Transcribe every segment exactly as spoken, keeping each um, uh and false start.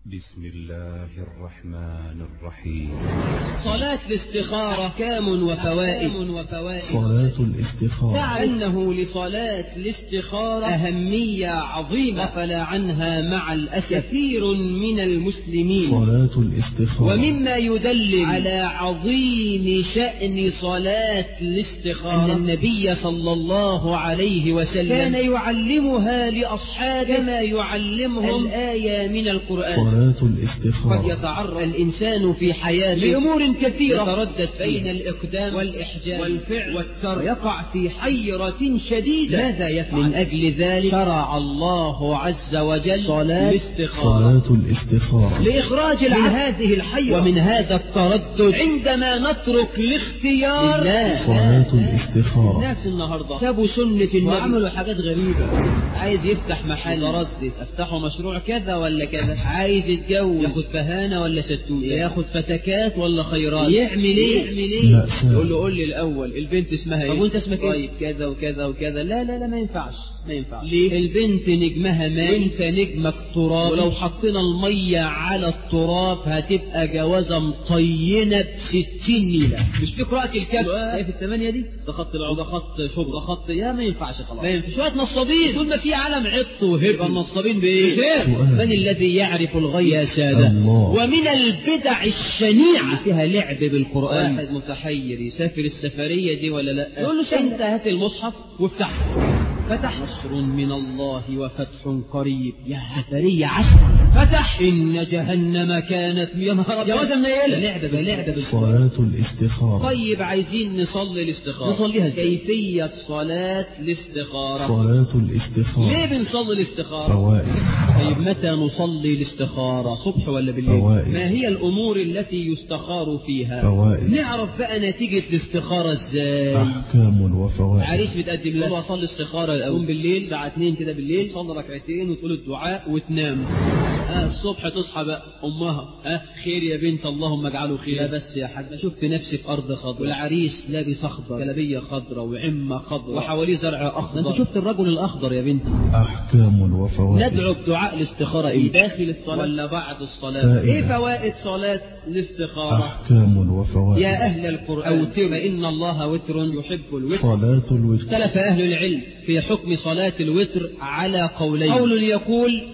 بسم الله الرحمن الرحيم. صلاة الاستخارة أحكام وفوائد. صلاة الاستخارة تعلم أنه لصلاة الاستخارة أهمية عظيمة غفل عنها مع الأسف كثير من المسلمين. صلاة الاستخارة ومما يدل على عظيم شأن صلاة الاستخارة أن النبي صلى الله عليه وسلم كان يعلمها لأصحابه كما يعلمهم الآية من القرآن. صلاة الاستخارة قد يتعرض الإنسان في حياته لأمور كثيرة يتردد بين الإقدام والإحجام والفعل والترك يقع في حيرة شديدة. ماذا يفعل؟ من أجل ذلك شرع الله عز وجل صلاة الاستخارة صلاة الاستخارة لإخراج العبد من هذه الحيرة ومن هذا التردد عندما نترك الاختيار لله. صلاة الاستخارة الناس النهاردة سابوا سنة النبي وعملوا حاجات غريبة. عايز يفتح محل متردد افتحوا مشروع كذا ولا كذا، عايز يتجوز ياخد فهانة ولا ستوتة، ياخد فتكات ولا خيرات، يعمل ايه يعمل ايه يقول له قول لي الاول البنت اسمها ايه؟ طب وانت اسمك ايه؟ طيب كذا وكذا وكذا. لا لا لا ما ينفعش ما ينفعش. ليه؟ البنت نجمها ماء وانت نجمك تراب، ولو حطينا المية على التراب هتبقى جوازة مطينة بستين نيلة. مش في قراءة الكهف شايف الثمانية دي؟ ده خط العود، ده خط شغل، ده خط يا ما ينفعش خلاص. ما ينفعش. شوية نصابين طول ما في عالم عط وهب النصابين بايه؟ من الذي يعرف الغيب يا سادة؟ الله. ومن البدع الشنيعة فيها لعب بالقرآن. واحد متحير يسافر السفرية دي ولا لا؟ يقول له انت هات المصحف وافتحه. فتح نصر من الله وفتح قريب. يا سفرية عسل. فتح إن جهنم كانت يا نهار يا واد منيلة. لعبة لعبة صلاة الاستخارة. طيب عايزين نصلي الاستخارة، نصليها ازاي؟ كيفية صلاة الاستخارة. صلاة الاستخارة ليه بنصلي الاستخارة؟ فوائد. طيب متى نصلي الاستخارة؟ صبح ولا بالليل؟ فوائد. ما هي الأمور التي يستخار فيها؟ فوائد. نعرف بقى نتيجة الاستخارة ازاي؟ أحكام وفوائد. عريس بتقدم له والله اصلي استخارة الأول بالليل الساعة اتنين كده بالليل، تصلي ركعتين وتقول الدعاء وتنام. آه الصبح تصحى بقى أمها آه خير يا بنت اللهم اجعله خير. لا بس يا حاج شفت نفسي في أرض خضراء والعريس لابس أخضر، جلابية خضراء وعمة خضراء وحواليه زرع أخضر. أنت شفت الرجل الأخضر يا بنتي. أحكام وفوائد. ندعو بدعاء الاستخارة إيه؟ داخل الصلاة ولا بعد الصلاة؟ فائدة. إيه فوائد صلاة الاستخارة؟ أحكام وفوائد. يا أهل القرآن أوتر فإن الله وتر يحب الوتر. صلاة الوتر. اختلف أهل العلم في حكم صلاة الوتر على قولين. قول يقول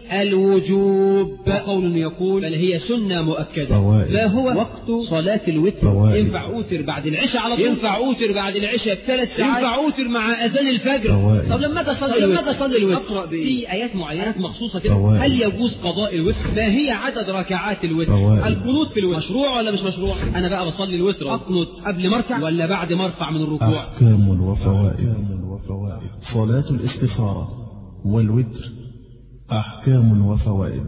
الوجوب وقول يقول بل هي سنة مؤكدة. فوائد. ما هو وقت صلاة الوتر؟ فوائد. ينفع أوتر بعد العشاء على طول، ينفع أوتر بعد العشاء بثلاث ساعات، ينفع أوتر مع أذان الفجر. فوائد. طب لما أصلي لما أصلي الوتر أقرأ بإيه؟ في آيات معينة مخصوصة كده. هل يجوز قضاء الوتر؟ ما هي عدد ركعات الوتر؟ فوائد. القنوت في الوتر مشروع ولا مش مشروع؟ أنا بقى بصلي الوتر أقنط قبل ما أركع ولا بعد ما أرفع من الركوع؟ أحكام وفوائد. وفوائد. صلاة الاستخارة والوتر أحكام وفوائد.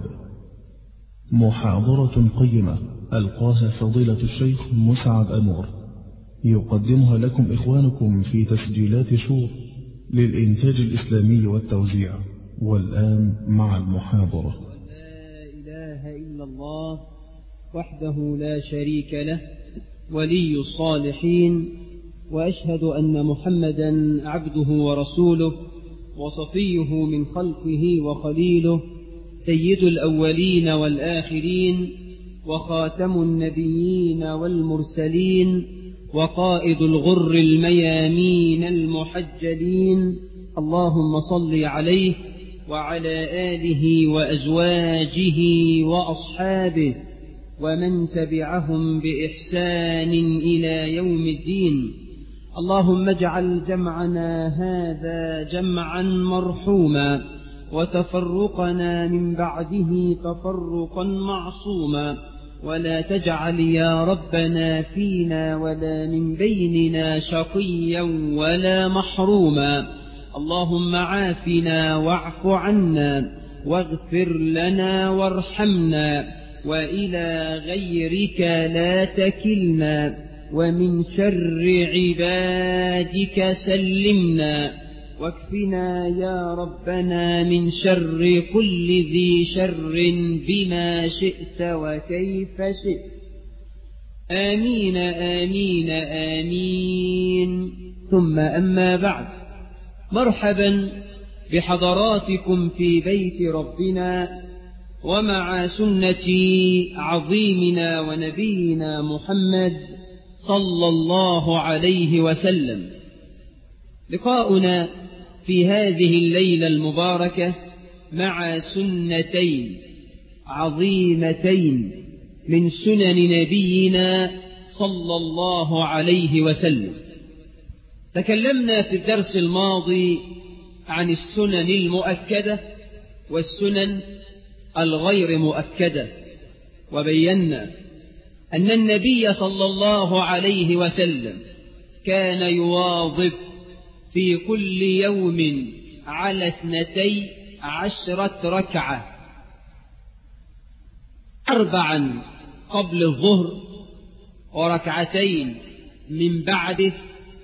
محاضرة قيمة ألقاها فضيلة الشيخ مسعد أنور، يقدمها لكم إخوانكم في تسجيلات شور للإنتاج الإسلامي والتوزيع. والآن مع المحاضرة. لا إله إلا الله وحده لا شريك له ولي الصالحين، وأشهد أن محمدا عبده ورسوله وصفيه من خلقه وخليله، سيد الأولين والآخرين وخاتم النبيين والمرسلين وقائد الغر الميامين المحجلين. اللهم صل عليه وعلى آله وأزواجه وأصحابه ومن تبعهم بإحسان إلى يوم الدين. اللهم اجعل جمعنا هذا جمعا مرحوما وتفرقنا من بعده تفرقا معصوما، ولا تجعل يا ربنا فينا ولا من بيننا شقيا ولا محروما. اللهم عافنا واعف عنا واغفر لنا وارحمنا، وإلى غيرك لا تكلنا، ومن شر عبادك سلمنا، واكفنا يا ربنا من شر كل ذي شر بما شئت وكيف شئت. آمين آمين آمين. ثم أما بعد، مرحبا بحضراتكم في بيت ربنا ومع سنة عظيمنا ونبينا محمد صلى الله عليه وسلم. لقاؤنا في هذه الليلة المباركة مع سنتين عظيمتين من سنن نبينا صلى الله عليه وسلم. تكلمنا في الدرس الماضي عن السنن المؤكدة والسنن الغير مؤكدة، وبينا أن النبي صلى الله عليه وسلم كان يواظب في كل يوم على اثنتي عشرة ركعة، أربعا قبل الظهر وركعتين من بعده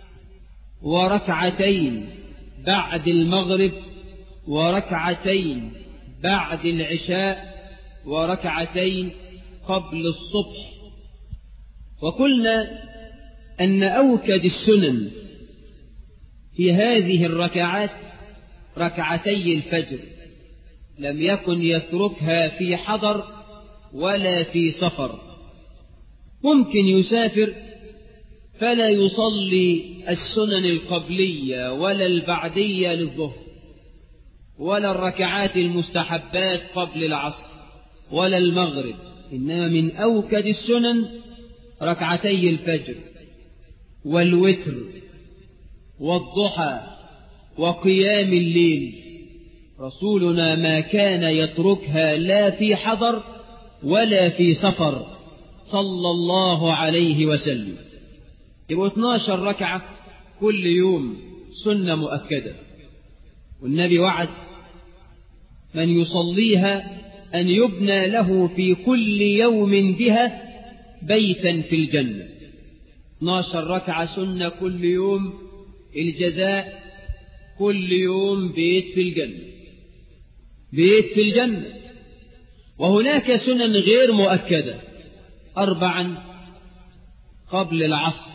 وركعتين بعد المغرب وركعتين بعد العشاء وركعتين قبل الصبح. وقلنا أن أوكد السنن في هذه الركعات ركعتي الفجر، لم يكن يتركها في حضر ولا في سفر. ممكن يسافر فلا يصلي السنن القبلية ولا البعدية للظهر ولا الركعات المستحبات قبل العصر ولا المغرب، إنما من أوكد السنن ركعتي الفجر والوتر والضحى وقيام الليل. رسولنا ما كان يتركها لا في حضر ولا في سفر صلى الله عليه وسلم. يبقوا اثناشر ركعة كل يوم سنة مؤكدة، والنبي وعد من يصليها أن يبنى له في كل يوم بها بيتا في الجنة. اثناشر ركعة سنة كل يوم، الجزاء كل يوم بيت في الجنة، بيت في الجنة. وهناك سنن غير مؤكدة، أربعا قبل العصر،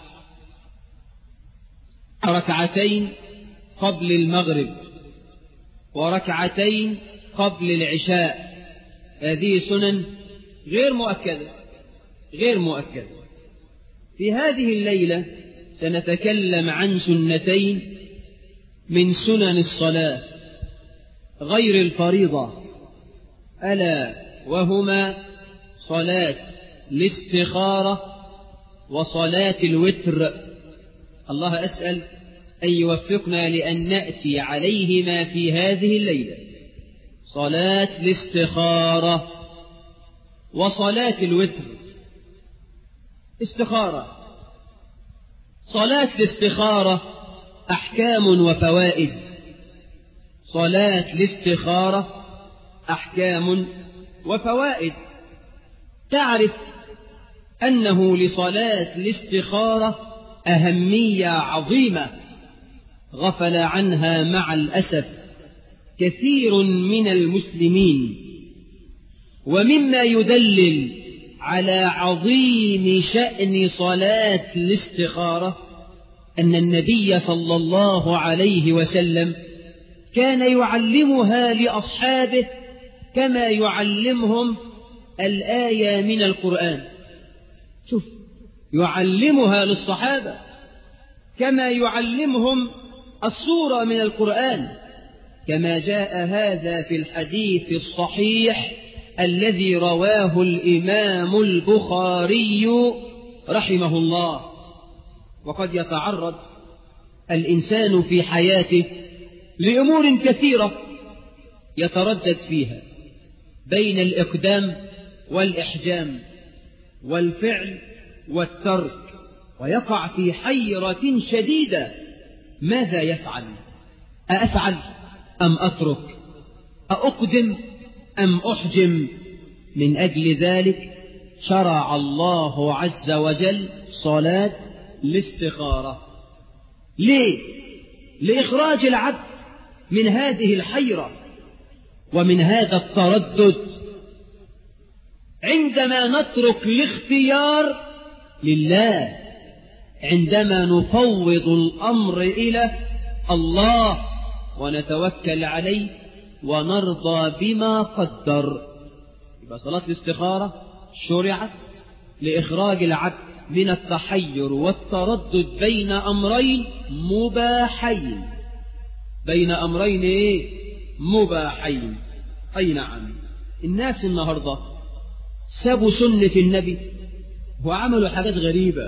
ركعتين قبل المغرب وركعتين قبل العشاء. هذه سنن غير مؤكدة غير مؤكدة. في هذه الليلة سنتكلم عن سنتين من سنن الصلاة غير الفريضة، ألا وهما صلاة الاستخارة وصلاة الوتر. الله أسأل أن يوفقنا لأن نأتي عليهما في هذه الليلة، صلاة الاستخارة وصلاة الوتر. استخارة، صلاة الاستخارة أحكام وفوائد. صلاة الاستخارة أحكام وفوائد. تعرف أنه لصلاة الاستخارة أهمية عظيمة غفل عنها مع الأسف كثير من المسلمين. ومما يدلل على عظيم شأن صلاة الاستخارة أن النبي صلى الله عليه وسلم كان يعلمها لأصحابه كما يعلمهم الآية من القرآن. شوف، يعلمها للصحابة كما يعلمهم السورة من القرآن، كما جاء هذا في الحديث الصحيح الذي رواه الإمام البخاري رحمه الله. وقد يتعرض الإنسان في حياته لأمور كثيرة يتردد فيها بين الإقدام والإحجام والفعل والترك، ويقع في حيرة شديدة. ماذا يفعل؟ أأفعل أم أترك؟ أأقدم أم أحجم؟ من أجل ذلك شرع الله عز وجل صلاة الاستخارة. ليه؟ لإخراج العبد من هذه الحيرة ومن هذا التردد. عندما نترك الاختيار لله، عندما نفوض الأمر إلى الله ونتوكل عليه ونرضى بما قدر، يبقى صلاة الاستخارة شرعت لإخراج العبد من التحير والتردد بين أمرين مباحين. بين أمرين إيه؟ مباحين. أي نعم. الناس النهاردة سابوا سنة النبي وعملوا حاجات غريبة.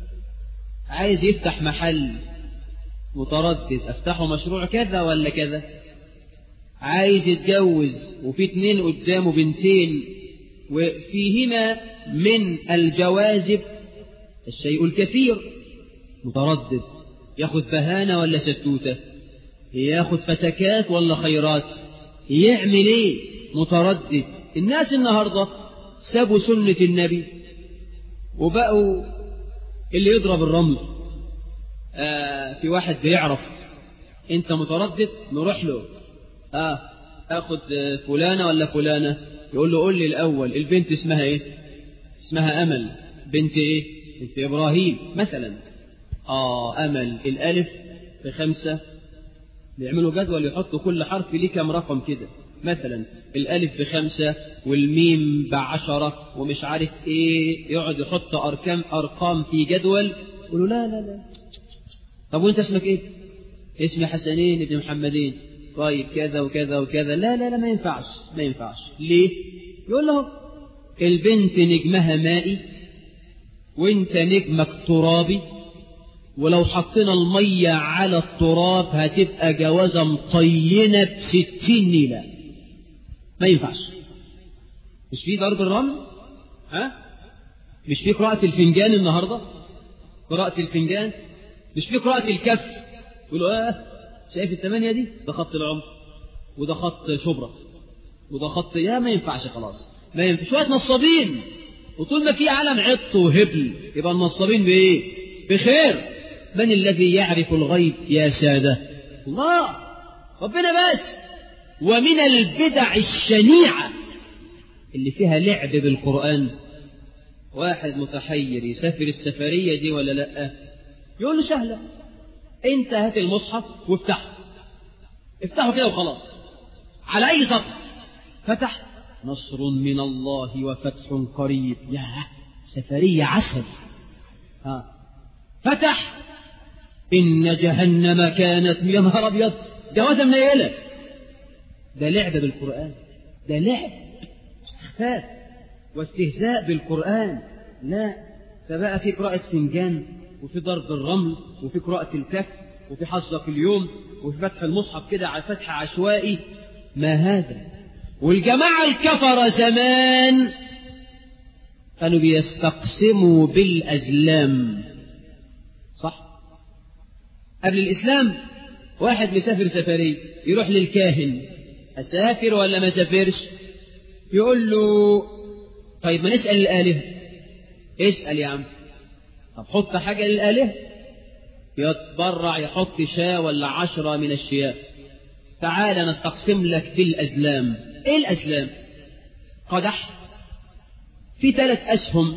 عايز يفتح محل متردد، افتحه مشروع كذا ولا كذا. عايز يتجوز وفي اتنين قدامه بنتين وفيهما من الجوازب الشيء الكثير، متردد ياخد بهانة ولا ستوتة، ياخد فتكات ولا خيرات، يعمل ايه؟ متردد. الناس النهاردة سابوا سنة النبي وبقوا اللي يضرب الرمل. آه في واحد بيعرف انت متردد نروح له، آه اخد فلانة ولا فلانة، يقول له قول لي الاول البنت اسمها ايه؟ اسمها امل. بنت ايه؟ بنت ابراهيم مثلا. اه امل، الالف بخمسة، بيعملوا جدول يحطوا كل حرف ليه كم رقم كده، مثلا الالف بخمسة والميم بعشرة ومش عارف ايه، يقعد يحط ارقام ارقام في جدول. يقولوا لا لا لا. طب وانت اسمك ايه؟ اسمي حسنين ابن محمدين. طيب كذا وكذا وكذا. لا لا لا ما ينفعش ما ينفعش. ليه؟ يقول له البنت نجمها مائي وانت نجمك ترابي، ولو حطينا المية على التراب هتبقى جوازة مطينة بستين نيلة. ما ينفعش. مش في ضرب الرمل؟ ها؟ مش في قراءة الفنجان النهاردة؟ قراءة الفنجان؟ مش في قراءة الكف؟ يقولوا اه شايف الثمانية دي؟ ده خط العمر وده خط شبرا وده خط، يا ما ينفعش خلاص. ما ينفعش. شوية نصابين، وطول ما في علم عط وهبل يبقى النصابين بإيه؟ بخير. من الذي يعرف الغيب يا سادة؟ الله، ربنا بس. ومن البدع الشنيعة اللي فيها لعب بالقرآن، واحد متحير يسافر السفرية دي ولا لا، يقول له سهلة، انت هات المصحف وافتحه، افتحه كده وخلاص على اي سطر. فتح نصر من الله وفتح قريب، يا سفرية عسل. ها فتح إن جهنم كانت، يا نهار أبيض، جوازة منيلة. ده لعب بالقرآن، ده لعب استخفاف واستهزاء بالقرآن. لا، فبقى في قراءة فنجان وفي ضرب الرمل وفي قراءة الكف وفي حظك اليوم وفي فتح المصحف كده على فتح عشوائي. ما هذا؟ والجماعة الكفر زمان كانوا بيستقسموا بالأزلام، صح؟ قبل الإسلام واحد مسافر سفري يروح للكاهن، أسافر ولا ما سافرش؟ يقول له طيب ما نسأل الآلهة. اسأل يا عم. طب حط حاجة للآلهة، يتبرع يحط شاة ولا عشرة من الشياء. تعال نستقسم لك في الأزلام. إيه الأزلام؟ قدح في ثلاث أسهم،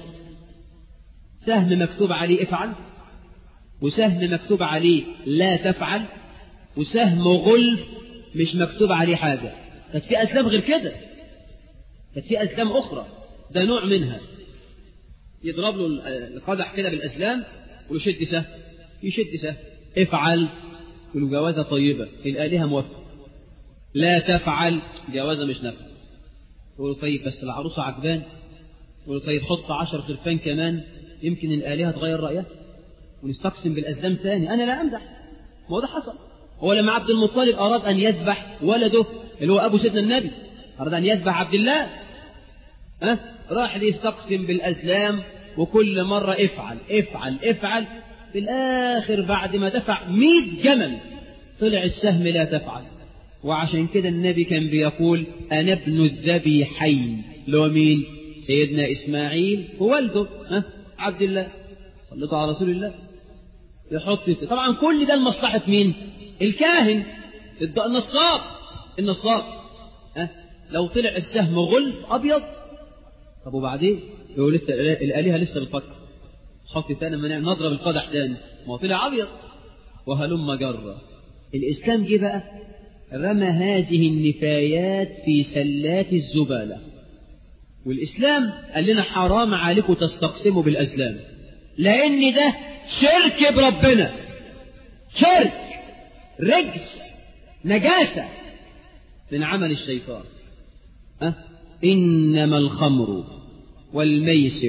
سهم مكتوب عليه افعل، وسهم مكتوب عليه لا تفعل، وسهم غلف مش مكتوب عليه حاجة. كانت في أسلام غير كده، كانت في أسلام أخرى، ده نوع منها. يضرب له القدح كده بالأسلام ويشد سهم، يشد سهم، افعل يقول جوازة طيبة، الآلهة موافقة. لا تفعل، جوازة مش نافعة. يقول طيب بس العروسة عجبان، يقول طيب حط عشر خرفان كمان يمكن الآلهة تغير رأيها ونستقسم بالأزلام ثاني. أنا لا أمزح، ما هو ده حصل. هو لما عبد المطلب أراد أن يذبح ولده اللي هو أبو سيدنا النبي، أراد أن يذبح عبد الله، أه؟ راح ليستقسم بالأزلام وكل مرة افعل افعل افعل. في الآخر بعد ما دفع مئة جمل طلع السهم لا تفعل. وعشان كده النبي كان بيقول أنا ابن الذبيحين، لو مين؟ سيدنا إسماعيل ووالده أه؟ عبد الله. صلوا على رسول الله. يحط طبعا كل ده لمصلحة مين؟ الكاهن النصاب النصاب أه؟ لو طلع السهم غلف أبيض، طب وبعدين؟ يقول لسه الآلهة لسه بتفكر، حط تاني ما نعمل نضرب القدح تاني، ما هو طلع أبيض. وهلم جرة. الإسلام جه بقى رمى هذه النفايات في سلات الزبالة. والإسلام قال لنا حرام عليكم تستقسموا بالأزلام، لأن ده شرك بربنا، شرك رجس نجاسة من عمل الشيطان. أه؟ إنما الخمر والميسر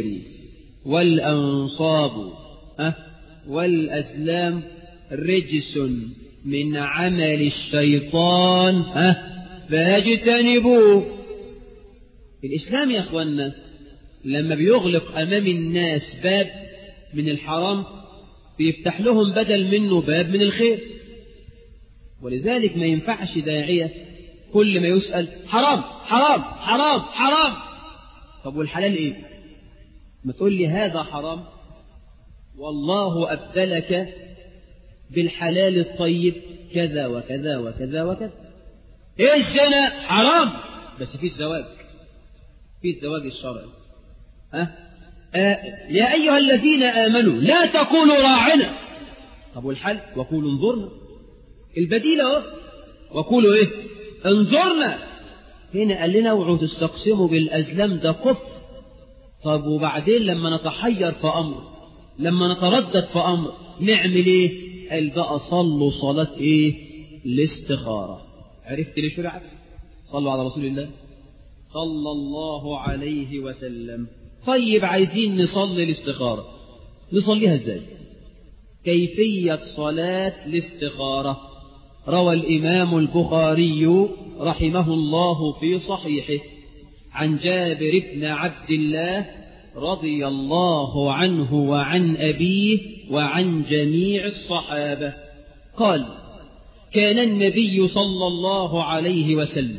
والأنصاب أه؟ والأزلام رجس من عمل الشيطان أه؟ فاجتنبوه. الإسلام يا أخوانا لما بيغلق أمام الناس باب من الحرام بيفتح لهم بدل منه باب من الخير. ولذلك ما ينفعش داعية كل ما يسأل حرام حرام حرام حرام. طب والحلال إيه؟ ما تقول لي هذا حرام والله أبدلك بالحلال الطيب كذا وكذا وكذا وكذا. إيه الزنا؟ حرام بس في الزواج، في الزواج الشرعي. أه؟ أه يا أيها الذين آمنوا لا تقولوا راعنا. طب والحل؟ وقولوا انظرنا. البديل اهو، وقولوا ايه؟ انظرنا. هنا قال لنا اوعوا تستقسموا بالأزلام، ده كفر. طب وبعدين لما نتحير في أمر، لما نتردد في أمر نعمل ايه؟ قال بقى صلوا صلاة ايه؟ الاستخارة. عرفت ليه شرعت؟ صلوا على رسول الله صلى الله عليه وسلم. طيب عايزين نصلي الاستخارة، نصليها ازاي؟ كيفية صلاة الاستخارة روى الإمام البخاري رحمه الله في صحيحه عن جابر بن عبد الله رضي الله عنه وعن أبيه وعن جميع الصحابة قال: كان النبي صلى الله عليه وسلم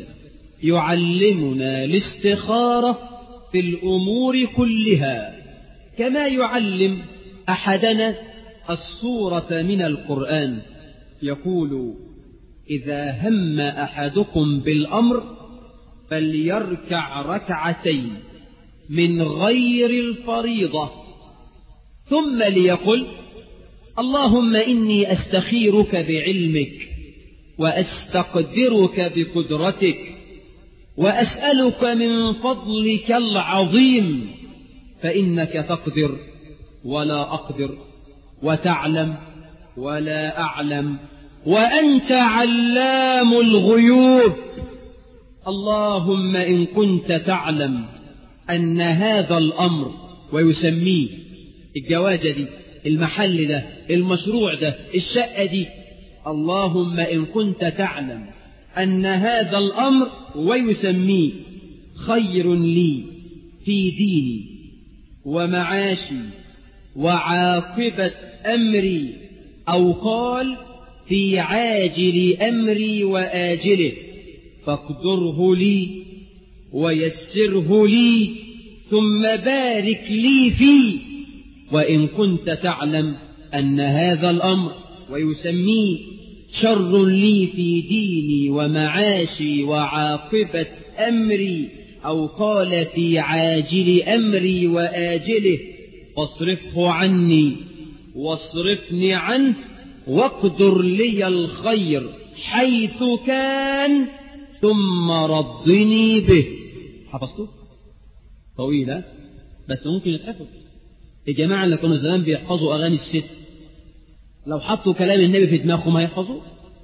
يعلمنا الاستخارة في الأمور كلها كما يعلم أحدنا السورة من القرآن. يقول: إذا هم أحدكم بالأمر فليركع ركعتين من غير الفريضة ثم ليقل: اللهم إني أستخيرك بعلمك وأستقدرك بقدرتك وأسألك من فضلك العظيم فإنك تقدر ولا أقدر وتعلم ولا أعلم وأنت علام الغيوب. اللهم إن كنت تعلم أن هذا الأمر، ويسميه الجوازة دي، المحل ده، المشروع ده، الشقة دي، اللهم إن كنت تعلم أن هذا الأمر ويسميه خير لي في ديني ومعاشي وعاقبة أمري، أو قال في عاجل أمري وآجله، فاقدره لي ويسره لي ثم بارك لي فيه. وإن كنت تعلم أن هذا الأمر ويسميه شر لي في ديني ومعاشي وعاقبة أمري، أو قال في عاجل أمري وآجله، فاصرفه عني واصرفني عنه واقدر لي الخير حيث كان ثم رضني به. حفظته؟ طويلة بس ممكن يتحفظ. الجماعة اللي كانوا زمان بيحفظوا أغاني الست لو حطوا كلام النبي في دماغهم ما يحفظوه.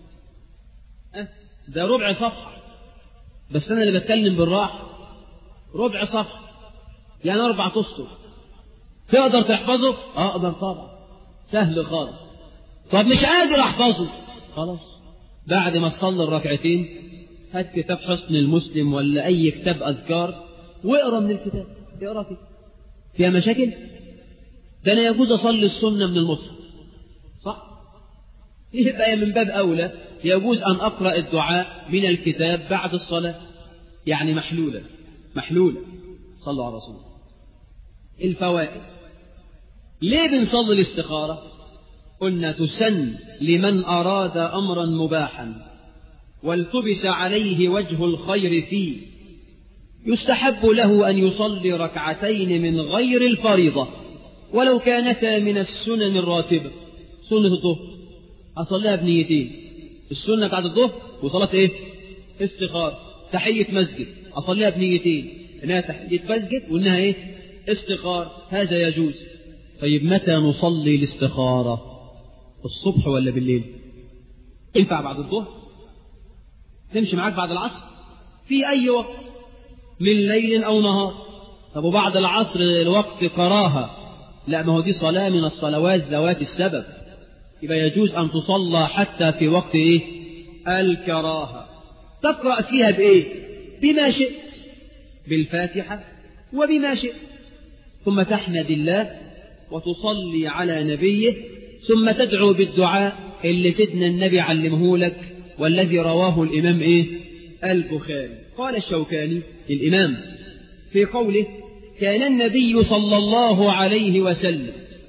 أه ده ربع صفحة، بس أنا اللي بتكلم بالراحة. ربع صفحة يعني أربع أسطر. تقدر تحفظه؟ أقدر طبعا، سهل خالص. طب مش قادر أحفظه، خلاص بعد ما تصلي الركعتين هات كتاب حصن المسلم ولا أي كتاب أذكار واقرأ من الكتاب. اقرأ فيه فيها مشاكل؟ ده أنا يجوز أصلي السنة من المصحف، صح؟ يبقى من باب أولى يجوز أن أقرأ الدعاء من الكتاب بعد الصلاة، يعني محلولة محلولة. صلوا على رسول الله. الفوائد: ليه بنصلي الاستخارة؟ قلنا تسن لمن أراد أمرا مباحا والتبس عليه وجه الخير فيه، يستحب له أن يصلي ركعتين من غير الفريضة ولو كانتا من السنن الراتبة. سنة الظهر أصليها بنيتين، السنة بعد الظهر وصلاة إيه؟ استخارة. تحية مسجد أصليها بنيتين، إنها تحديد مسجد وإنها إيه؟ استخارة، هذا يجوز. طيب متى نصلي الاستخارة؟ الصبح ولا بالليل؟ ينفع بعد الظهر؟ تمشي معاك بعد العصر؟ في أي وقت من ليل أو نهار. طب وبعد العصر الوقت كراهة، لا ما هو دي صلاة من الصلوات ذوات السبب، يبقى يجوز أن تصلى حتى في وقت إيه؟ الكراهة. تقرأ فيها بإيه؟ بما شئت، بالفاتحة وبما شئت، ثم تحمد الله وتصلي على نبيه، ثم تدعو بالدعاء اللي سيدنا النبي علمه لك والذي رواه الإمام إيه؟ البخاري. قال الشوكاني الإمام في قوله: كان النبي صلى الله عليه وسلم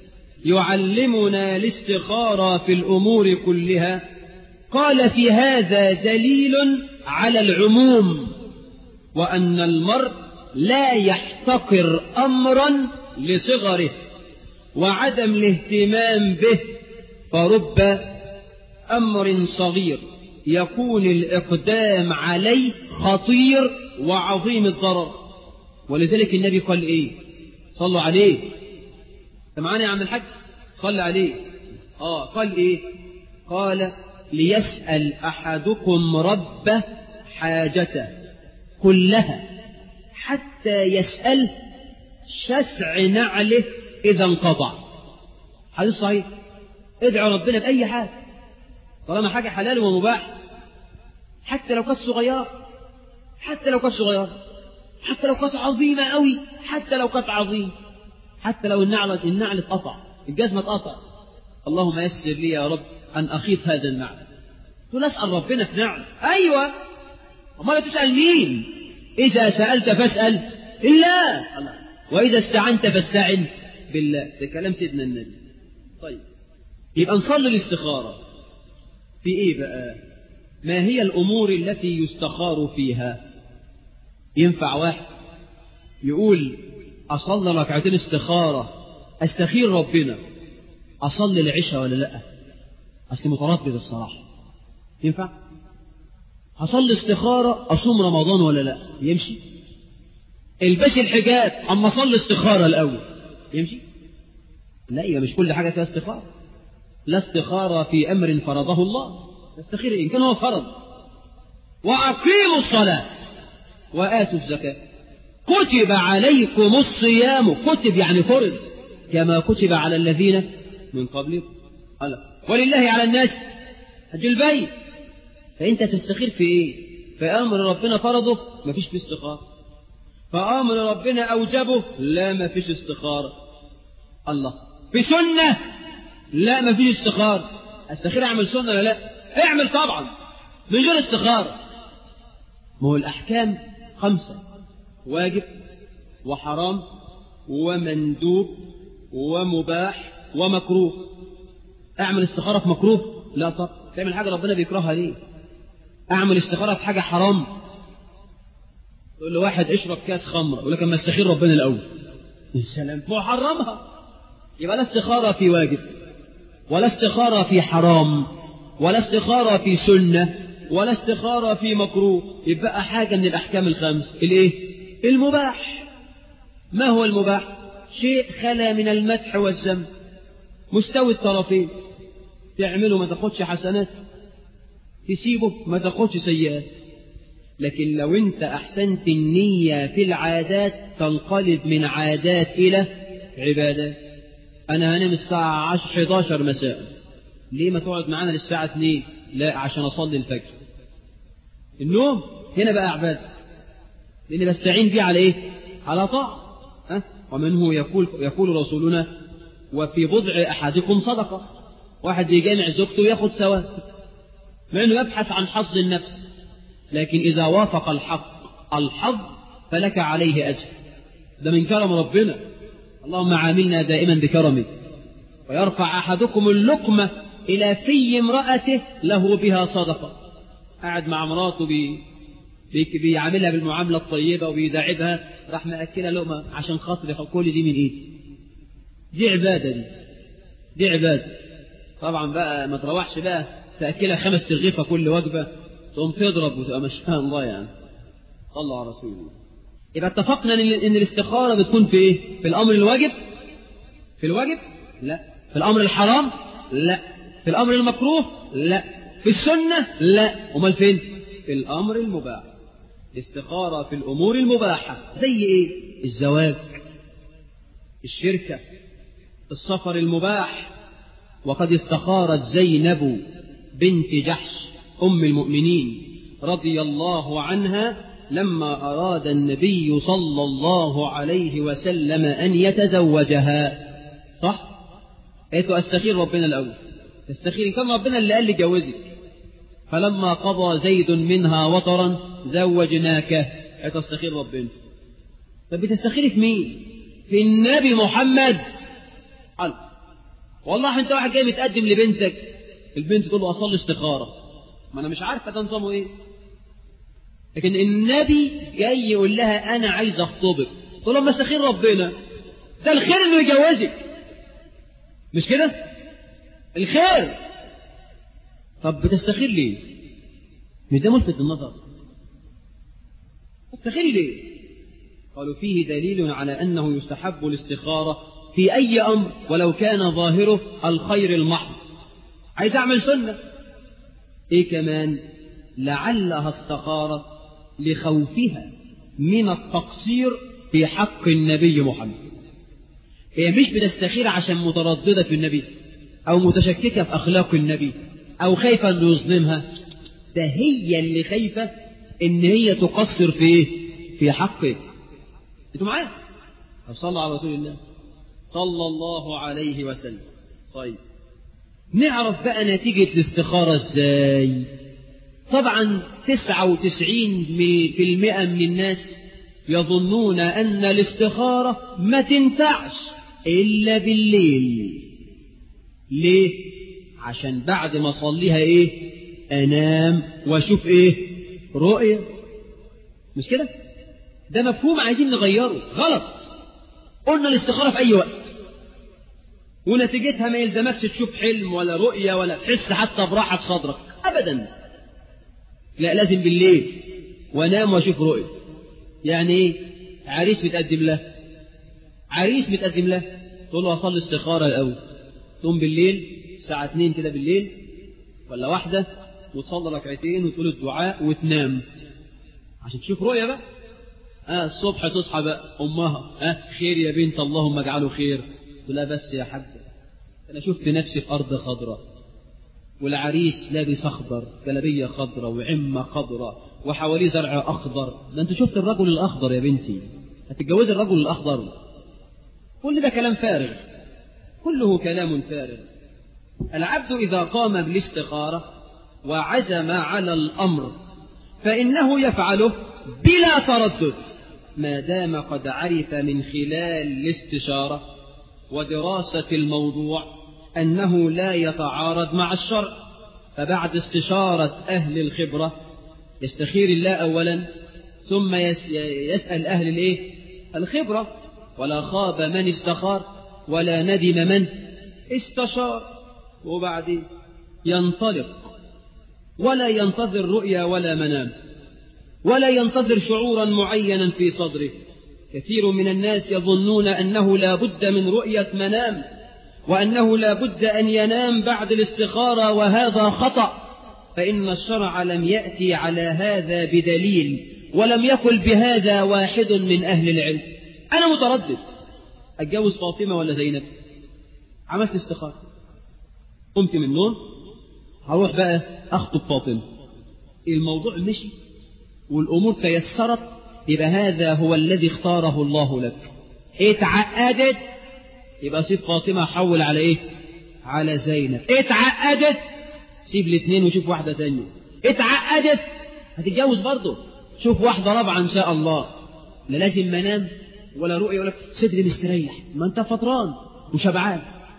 يعلمنا الاستخارة في الأمور كلها. قال: في هذا دليل على العموم، وأن المرء لا يحتقر أمرا لصغره وعدم الاهتمام به، فرب أمر صغير يكون الإقدام عليه خطير وعظيم الضرر. ولذلك النبي قال إيه؟ صلوا عليه. سمعاني يا عم الحاج؟ صلى عليه. آه قال إيه؟ قال: ليسأل أحدكم ربه حاجته كلها حتى يسأل شسع نعله إذا انقطع. حديث صحيح. ادعوا ربنا بأي حاجة طالما حاجة حلال ومباح، حتى لو كانت صغيرة، حتى لو كانت صغيرة، حتى لو كانت عظيمة قوي، حتى لو كانت عظيمة، حتى لو النعل النعل اتقطع، الجزمة اتقطع، اللهم يسر لي يا رب أن أخيط هذا النعل. تقول أسأل ربنا في نعل. أيوة، وما تسأل مين؟ إذا سألت فاسأل الله، وإذا استعنت فاستعن بالله. ده كلام سيدنا النبي. طيب يبقى نصلي الاستخارة في إيه بقى؟ ما هي الأمور التي يستخار فيها؟ ينفع واحد يقول أصلي ركعتين استخارة، أستخير ربنا، أصلي العشاء ولا لأ؟ أصل متردد الصراحة. ينفع؟ هصلي استخارة، أصوم رمضان ولا لأ؟ يمشي؟ البس الحجاب أما أصلي استخارة الأول، يمشي؟ لا، يبقى مش كل حاجة فيها استخارة. لا استخارة في أمر فرضه الله، استخير إن كان هو فرض. وأقيموا الصلاة وآتوا الزكاة كتب عليكم الصيام، كتب يعني فرض، كما كتب على الذين من قبلكم. ولله على الناس حج البيت. فأنت تستخير في إيه؟ في أمر ربنا فرضه مفيش فيه استخارة، فأمر ربنا أوجبه لا مفيش استخارة. الله، في سنة لا مفيش استخارة. استخير أعمل سنة ولا لا؟ اعمل طبعا من غير استخارة. ما هو الأحكام خمسة: واجب وحرام ومندوب ومباح ومكروه. أعمل استخارة في مكروه؟ لا طب. تعمل حاجة ربنا بيكرهها ليه؟ أعمل استخارة في حاجة حرام؟ تقول له واحد اشرب كاس خمرة، يقول لك أما استخير ربنا الأول. السلام، محرمها. يبقى لا استخارة في واجب، ولا استخارة في حرام، ولا استخارة في سنة، ولا استخارة في مكروه. يبقى حاجة من الأحكام الخمس. الإيه؟ المباح. ما هو المباح؟ شيء خلا من المدح والذم، مستوي الطرفين. تعمله ما تاخدش حسنات، تسيبه ما تاخدش سيئات. لكن لو انت أحسنت النية في العادات تنقلب من عادات إلى عبادات. أنا هنام الساعة عشر حداشر مساء، ليه ما تقعد معانا للساعة اثنين؟ لا، عشان أصلي الفجر. النوم هنا بقى عبادة، لأني بستعين بيه على إيه؟ على طاعة. أه؟ ومنه يقول, يقول رسولنا: وفي بضع أحدكم صدقة. واحد يجامع زوجته وياخد ثواب، مع أنه يبحث عن حظ النفس، لكن إذا وافق الحق الحظ فلك عليه أجر. ده من كرم ربنا. اللهم عاملنا دائما بكرمك. ويرفع أحدكم اللقمة إلى في امرأته له بها صدقة. قاعد مع مراته بي بي بيعاملها بالمعاملة الطيبة وبيداعبها، راح مأكلها لقمة عشان خاطر كل دي من إيدي. دي عبادة، دي دي عبادة. طبعا بقى ما تروحش بقى تأكلها خمس ترغيفة كل وجبة تقوم تضرب وتبقى مش فاهم الله يعني. صلى على رسول الله. يبقى اتفقنا ان الاستخارة بتكون في ايه؟ في الامر الواجب؟ في الواجب؟ لا. في الامر الحرام؟ لا. في الامر المكروه؟ لا. في السنة؟ لا. امال فين؟ في الامر المباح. استخارة في الامور المباحة زي ايه؟ الزواج، الشركة، السفر المباح. وقد استخارت زينب بنت جحش ام المؤمنين رضي الله عنها لما أراد النبي صلى الله عليه وسلم أن يتزوجها. صح؟ قالت له أستخير ربنا الأول. تستخير كان ربنا اللي قال لي جوزك. فلما قضى زيد منها وطرا زوجناك. قالت أستخير ربنا. طب بتستخيري في مين؟ في النبي محمد. قال والله أنت واحد جاي متقدم لبنتك، البنت تقول له أصلي استخارة، ما أنا مش عارفة ده نظامه إيه. لكن النبي جاي يقول لها أنا عايز أخطبك، تقول له ما استخير ربنا، ده الخير إنه يجوزك، مش كده؟ الخير. طب بتستخير ليه؟ مش ده ملفت للنظر؟ تستخيري ليه؟ قالوا فيه دليل على أنه يستحب الاستخارة في أي أمر ولو كان ظاهره الخير المحض. عايز أعمل سنة. إيه كمان؟ لعلها استخارت لخوفها من التقصير في حق النبي محمد. هي مش بتستخير عشان مترددة في النبي أو متشككة في أخلاق النبي أو خايفة أنه يظلمها، ده هي اللي خايفة إن هي تقصر في إيه؟ في حقه. أنتوا معايا؟ صلى على رسول الله صلى الله عليه وسلم. طيب نعرف بقى نتيجة الاستخارة إزاي؟ طبعا تسعة وتسعين في المئة من الناس يظنون أن الاستخارة ما تنفعش إلا بالليل. ليه؟ عشان بعد ما صليها إيه؟ أنام وأشوف إيه؟ رؤية. مش كده؟ ده مفهوم عايزين نغيره، غلط. قلنا الاستخارة في أي وقت، ونتيجتها ما يلزمكش تشوف حلم ولا رؤية ولا تحس حتى براحة في صدرك أبدا. لا، لازم بالليل وانام واشوف رؤية. يعني ايه؟ عريس متقدم له، عريس متقدم له، تقول له اصلي استخارة الاول، تقوم بالليل الساعة اتنين كده بالليل ولا واحدة وتصلي ركعتين وتقول الدعاء وتنام عشان تشوف رؤية بقى. اه الصبح تصحى بقى امها، اه خير يا بنت اللهم اجعله خير، تقول لها بس يا حاجة انا شفت نفسي في ارض خضراء والعريس لابس أخضر، جلابية خضراء وعمة خضراء وحواليه زرع أخضر. ده أنت شفت الرجل الأخضر يا بنتي، هتتجوز الرجل الأخضر. كل ده كلام فارغ، كله كلام فارغ. العبد إذا قام بالاستخارة وعزم على الأمر فإنه يفعله بلا تردد ما دام قد عرف من خلال الاستشارة ودراسة الموضوع أنه لا يتعارض مع الشرع. فبعد استشارة أهل الخبرة يستخير الله أولا، ثم يسأل أهل الإيه؟ الخبرة. ولا خاب من استخار ولا ندم من استشار. وبعدين ينطلق ولا ينتظر رؤيا ولا منام ولا ينتظر شعورا معينا في صدره. كثير من الناس يظنون أنه لا بد من رؤية منام وأنه لا بد أن ينام بعد الاستخارة، وهذا خطأ. فإن الشرع لم يأتي على هذا بدليل، ولم يقل بهذا واحد من أهل العلم. أنا متردد أتجوز فاطمة ولا زينب، عملت استخارة، قمت من النوم هروح بقى أخطب فاطمة، الموضوع مشي والأمور تيسرت، يبقى هذا هو الذي اختاره الله لك. اتعقدت يبقى سيب فاطمة حول على ايه؟ على زينب. اتعقدت سيب الاثنين وشوف واحدة تانية. اتعقدت هتتجوز برضه، شوف واحدة رابعة ان شاء الله. لا لازم منام ولا رؤية ولا صدري مستريح، ما انت فطران وشبعان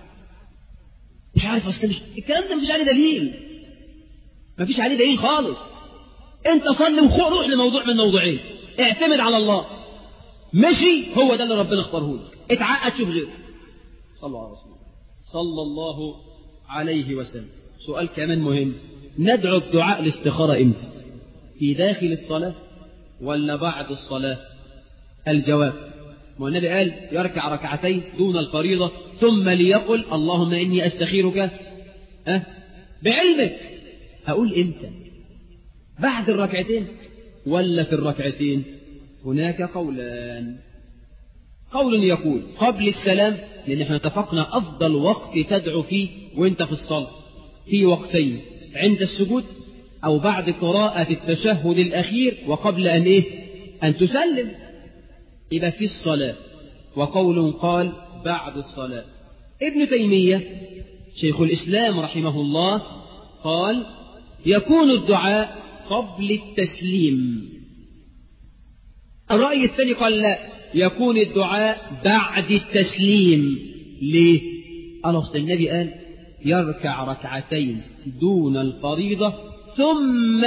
مش عارف اصلا. الكلام ده مفيش عليه دليل، مفيش عليه دليل خالص. انت صلي وروح لموضوع من موضوعين، اعتمد على الله، مشي هو ده اللي ربنا اختاره لك. اتعقد شوف غيره. صلى على رسول الله صلى الله عليه وسلم. سؤال كمان مهم، ندعو الدعاء الاستخارة امتى؟ في داخل الصلاة ولا بعد الصلاة؟ الجواب. ما النبي قال يركع ركعتين دون الفريضة ثم ليقل اللهم إني أستخيرك أه؟ بعلمك. هقول إمتى؟ بعد الركعتين ولا في الركعتين؟ هناك قولان. قول يقول قبل السلام، لأن احنا اتفقنا أفضل وقت تدعو فيه وانت في الصلاة في وقتين: عند السجود أو بعد قراءة التشهد الأخير وقبل أن إيه؟ أن تسلم. يبقى في الصلاة. وقول قال بعد الصلاة. ابن تيمية شيخ الإسلام رحمه الله قال يكون الدعاء قبل التسليم. الرأي الثاني قال لا، يكون الدعاء بعد التسليم. ليه؟ قال أصل النبي قال يركع ركعتين دون الفريضة ثم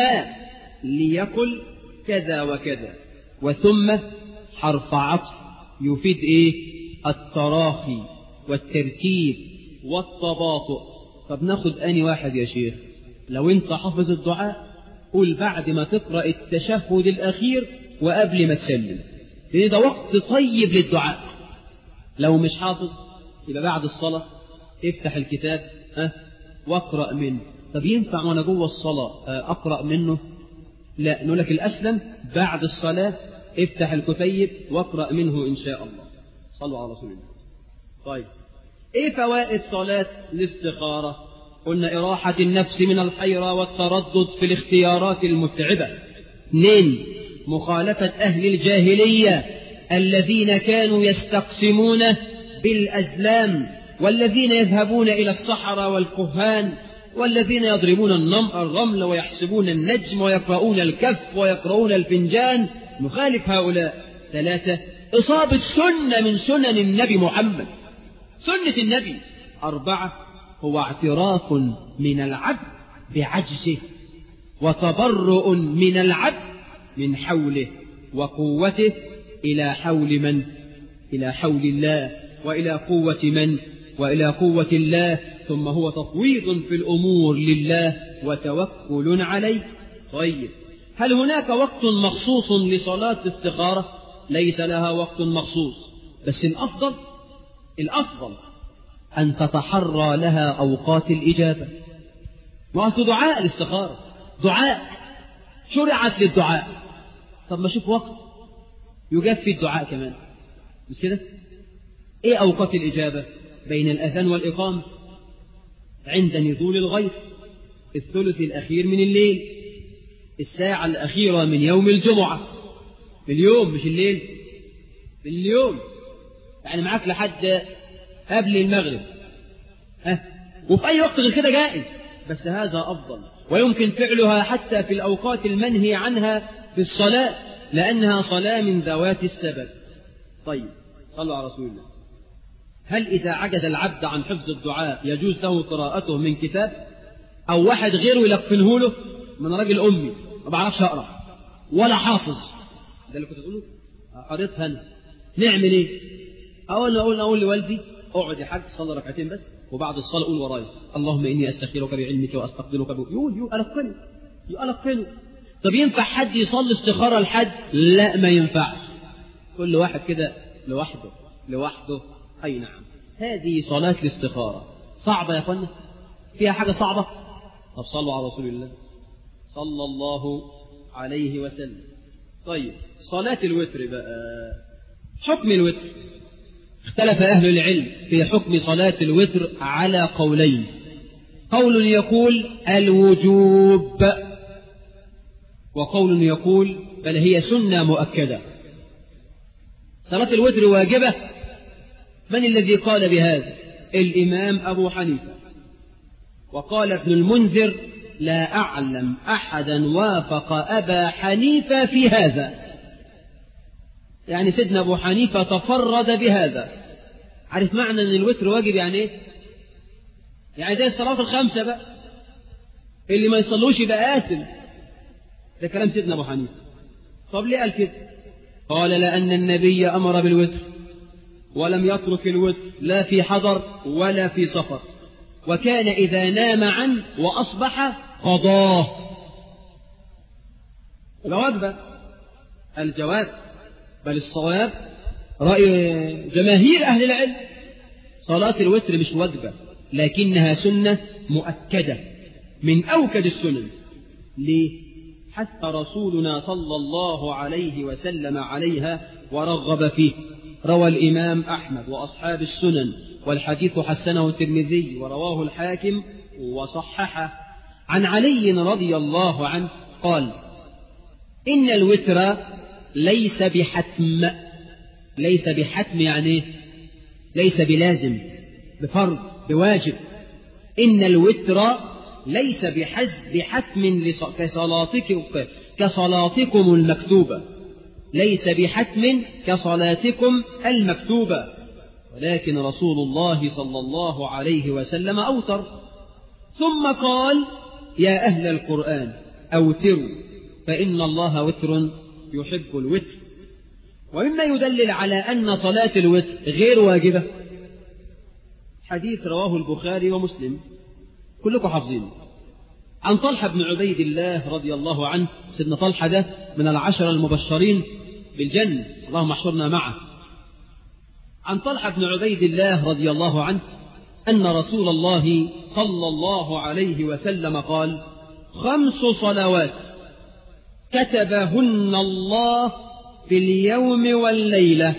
ليقل كذا وكذا، وثم حرف عطف يفيد إيه؟ التراخي والترتيب والتباطؤ. طب ناخد أني واحد يا شيخ؟ لو انت حافظ الدعاء قول بعد ما تقرأ التشهد الأخير وقبل ما تسلم، لأن ده وقت طيب للدعاء. لو مش حافظ يبقى بعد الصلاة افتح الكتاب أه واقرأ منه. طب ينفع وانا جوه الصلاة أقرأ منه؟ لا، نقول لك الأسلم بعد الصلاة افتح الكتيب واقرأ منه إن شاء الله. صلوا على رسول الله. طيب ايه فوائد صلاة الاستخارة؟ قلنا إراحة النفس من الحيرة والتردد في الاختيارات المتعبة. اثنين، مخالفة أهل الجاهلية الذين كانوا يستقسمون بالأزلام، والذين يذهبون إلى الصحراء والكهان، والذين يضربون الرمل ويحسبون النجم ويقرؤون الكف ويقرؤون الفنجان. نخالف هؤلاء. ثلاثة، إصابة سنة من سنن النبي محمد، سنة النبي. أربعة، هو اعتراف من العبد بعجزه وتبرؤ من العبد من حوله وقوته إلى حول من؟ إلى حول الله، وإلى قوة من؟ وإلى قوة الله. ثم هو تفويض في الأمور لله وتوكل عليه. طيب هل هناك وقت مخصوص لصلاة الاستخارة؟ ليس لها وقت مخصوص، بس الأفضل الأفضل أن تتحرى لها أوقات الإجابة. وأصل دعاء الاستخارة دعاء، شرعت للدعاء. طب ما شوف وقت يجاب في الدعاء كمان، مش كده؟ إيه أوقات الإجابة؟ بين الأذان والإقامة، عند نزول الغيث، الثلث الأخير من الليل، الساعة الأخيرة من يوم الجمعة. في اليوم مش الليل، في اليوم، يعني معاك لحد قبل المغرب ها، وفي أي وقت غير كده جائز، بس هذا أفضل. ويمكن فعلها حتى في الأوقات المنهي عنها في الصلاة، لأنها صلاة من ذوات السبب. طيب صلوا على رسول الله. هل إذا عجز العبد عن حفظ الدعاء يجوز له قراءته من كتاب، أو واحد غيره يلقنه له؟ من راجل أمي ما بعرفش أقرأ ولا حافظ، ده اللي كنت تقوله قريتها أنا، نعمل إيه؟ أقول أقول أقول لوالدي اقعد يا حاج صلي ركعتين بس، وبعد الصلاة قول ورايا اللهم إني أستغفرك بعلمك وأستقدرك ب... يقول يقول ألقنه يقلقنه. طب ينفع حد يصلي استخارة لحد؟ لا ما ينفعش، كل واحد كده لوحده لوحده. أي نعم، هذه صلاة الاستخارة صعبة يا أخوانا؟ فيها حاجة صعبة؟ طب صلوا على رسول الله صلى الله عليه وسلم. طيب صلاة الوتر بقى، حكم الوتر. اختلف أهل العلم في حكم صلاة الوتر على قولين. قول يقول الوجوب، وقول يقول بل هي سنة مؤكدة. صلاة الوتر واجبة. من الذي قال بهذا؟ الإمام أبو حنيفة. وقال ابن المنذر لا أعلم أحدا وافق أبا حنيفة في هذا، يعني سيدنا أبو حنيفة تفرد بهذا. عارف معنى أن الوتر واجب يعني إيه؟ يعني زي الصلاة الخمسة بقى، اللي ما يصلوش يبقى آثم. ده كلام سيدنا أبو حنيفة. طب ليه قال كده؟ قال لأن النبي أمر بالوتر ولم يترك الوتر لا في حضر ولا في سفر، وكان إذا نام عنه وأصبح قضاه. يبقى واجبة. الجواب بل الصواب رأي جماهير أهل العلم، صلاة الوتر مش واجبة لكنها سنة مؤكدة من أوكد السنن. ليه؟ حتى رسولنا صلى الله عليه وسلم عليها ورغب فيه. روى الإمام أحمد وأصحاب السنن، والحديث حسنه الترمذي ورواه الحاكم وصححه، عن علي رضي الله عنه قال: إن الوتر ليس بحتم. ليس بحتم يعني ليس بلازم، بفرض، بواجب. إن الوتر ليس بحز بحتم كصلاتكم كصلاتكم المكتوبة، ليس بحتم كصلاتكم المكتوبة، ولكن رسول الله صلى الله عليه وسلم أوتر. ثم قال: يا أهل القرآن أوتروا فإن الله وتر يحب الوتر. ومما يدلل على أن صلاة الوتر غير واجبة حديث رواه البخاري ومسلم كلكم حافظينه، عن طلحة بن عبيد الله رضي الله عنه. سيدنا طلحة ده من العشرة المبشرين بالجنة، اللهم احشرنا معه. عن طلحة بن عبيد الله رضي الله عنه أن رسول الله صلى الله عليه وسلم قال: خمس صلوات كتبهن الله في اليوم والليلة.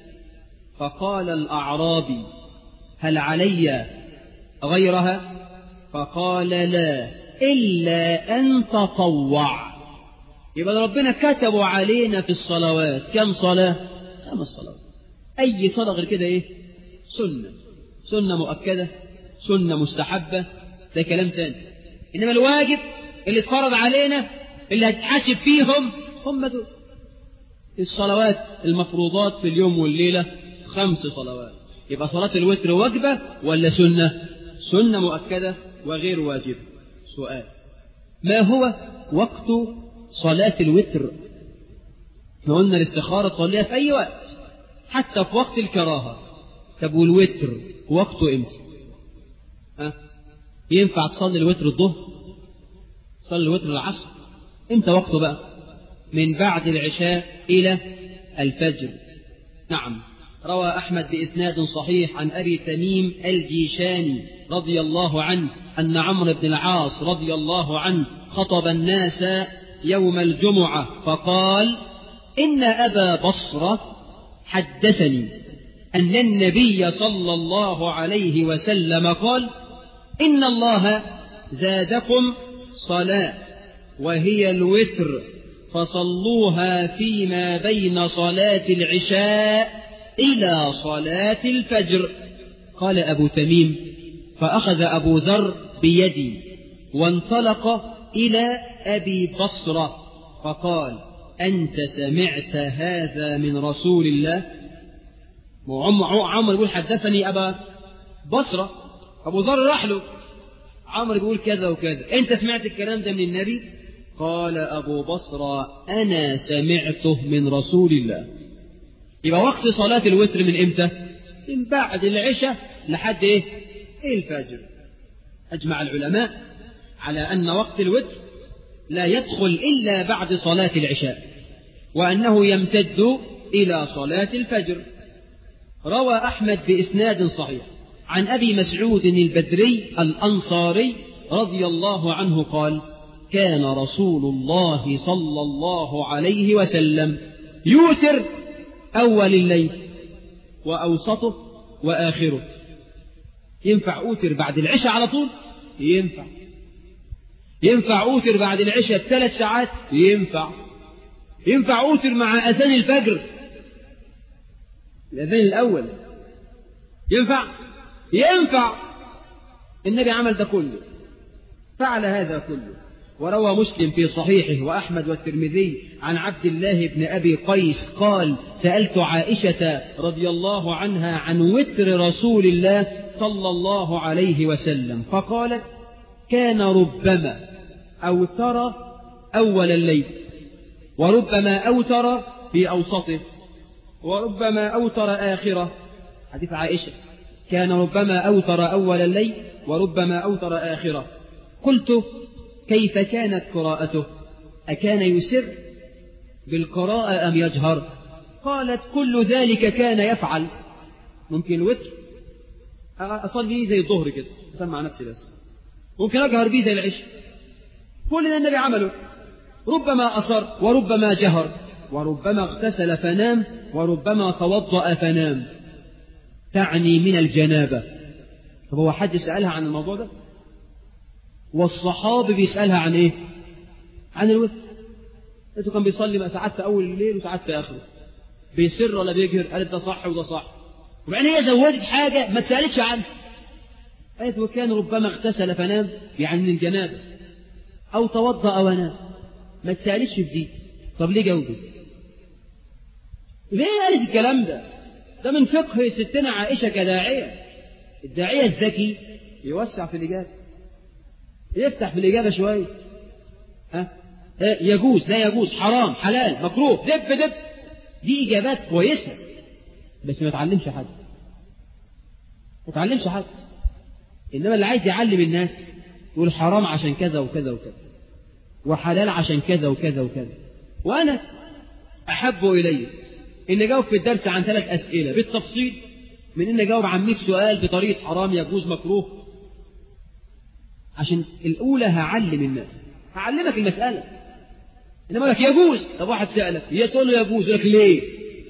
فقال الأعرابي: هل علي غيرها؟ فقال: لا، إلا أن تطوع. يبقى ربنا كتبوا علينا في الصلوات كم صلاة؟ خمس صلوات. أي صلاة غير كده إيه؟ سنة، سنة مؤكدة، سنة مستحبة، ده كلام تاني. إنما الواجب اللي اتفرض علينا اللي هتحاسب فيهم هم دول الصلوات المفروضات في اليوم والليلة، خمس صلوات. يبقى صلاة الوتر واجبة ولا سنة؟ سنة مؤكدة وغير واجبة. سؤال: ما هو وقت صلاة الوتر؟ احنا قلنا الاستخارة تصليها في أي وقت حتى في وقت الكراهة. طب والوتر وقته امتى؟ ها؟ ينفع تصلي الوتر الظهر؟ تصلي الوتر العصر؟ امتى وقته بقى؟ من بعد العشاء إلى الفجر. نعم. روى أحمد بإسناد صحيح عن أبي تميم الجيشاني رضي الله عنه أن عمرو بن العاص رضي الله عنه خطب الناس يوم الجمعة فقال: إن أبا بصرة حدثني أن النبي صلى الله عليه وسلم قال: إن الله زادكم صلاة وهي الوتر، فصلوها فيما بين صلاة العشاء إلى صلاة الفجر. قال أبو تميم: فأخذ أبو ذر بيدي وانطلق إلى أبي بصرة فقال: أنت سمعت هذا من رسول الله؟ عمر يقول: حدثني أبا بصرة. أبو ذر راح له، عمر يقول كذا وكذا، أنت سمعت الكلام ده من النبي؟ قال أبو بصرة: أنا سمعته من رسول الله. يبقى وقت صلاة الوتر من إمتى؟ من بعد العشاء لحد إيه؟ الفجر. أجمع العلماء على أن وقت الوتر لا يدخل إلا بعد صلاة العشاء، وأنه يمتد إلى صلاة الفجر. روى أحمد بإسناد صحيح عن أبي مسعود البدري الأنصاري رضي الله عنه قال: كان رسول الله صلى الله عليه وسلم يوتر أول الليل وأوسطه وآخره. ينفع أوتر بعد العشاء على طول؟ ينفع. ينفع أوتر بعد العشاء بثلاث ساعات؟ ينفع. ينفع أوتر مع أذان الفجر، الأذان الأول، ينفع؟ ينفع. النبي عمل ده كله، فعل هذا كله. وروى مسلم في صحيحه وأحمد والترمذي عن عبد الله بن أبي قيس قال: سألت عائشة رضي الله عنها عن وتر رسول الله صلى الله عليه وسلم فقالت: كان ربما أوتر أول الليل، وربما أوتر في أوسطه، وربما أوتر آخره. حديث عائشة: كان ربما أوتر أول الليل وربما أوتر آخره. قلت: كيف كانت قراءته؟ أكان يسر بالقراءة أم يجهر؟ قالت كل ذلك كان يفعل. ممكن الوتر أصلي زي الظهر كده أسمع نفسي بس، ممكن أجهر بيه زي العشاء، كل ده النبي عمله. ربما أصر وربما جهر، وربما اغتسل فنام، وربما توضأ فنام، تعني من الجنابة. طب هو حد سألها عن الموضوع ده؟ والصحابي بيسألها عن إيه؟ عن الوتر. قلت كان بيصلي ساعات في أول الليل وساعات في آخره، بيسر ولا بيجهر؟ قالت ده صح وده صح. وبعدين هي زودت حاجة ما تسألتش عنها، قالت وكان ربما اغتسل فنام، يعني من الجنابة، أو توضأ ونام، ما تسألتش في دي. طب ليه جاوبت؟ ليه قالت الكلام ده؟ ده من فقه ستنا عائشة كداعية. الداعية الذكي يوسع في الإجابة، يفتح في الإجابة شوية. ها؟ يجوز، لا يجوز، حرام، حلال، مكروه، دب دب، دي إجابات كويسة، بس ما تعلمش حد، ما تعلمش حد. إنما اللي عايز يعلم الناس يقول حرام عشان كذا وكذا وكذا، وحلال عشان كذا وكذا وكذا. وأنا أحب إلي إن أجاوب في الدرس عن ثلاث أسئلة بالتفصيل من إن أجاوب عن مئة سؤال بطريقة حرام يجوز مكروه. عشان الأولى هعلم الناس، هعلمك المسألة. إنما لك يجوز، طب واحد سألك يا تقول له يجوز، لك ليه؟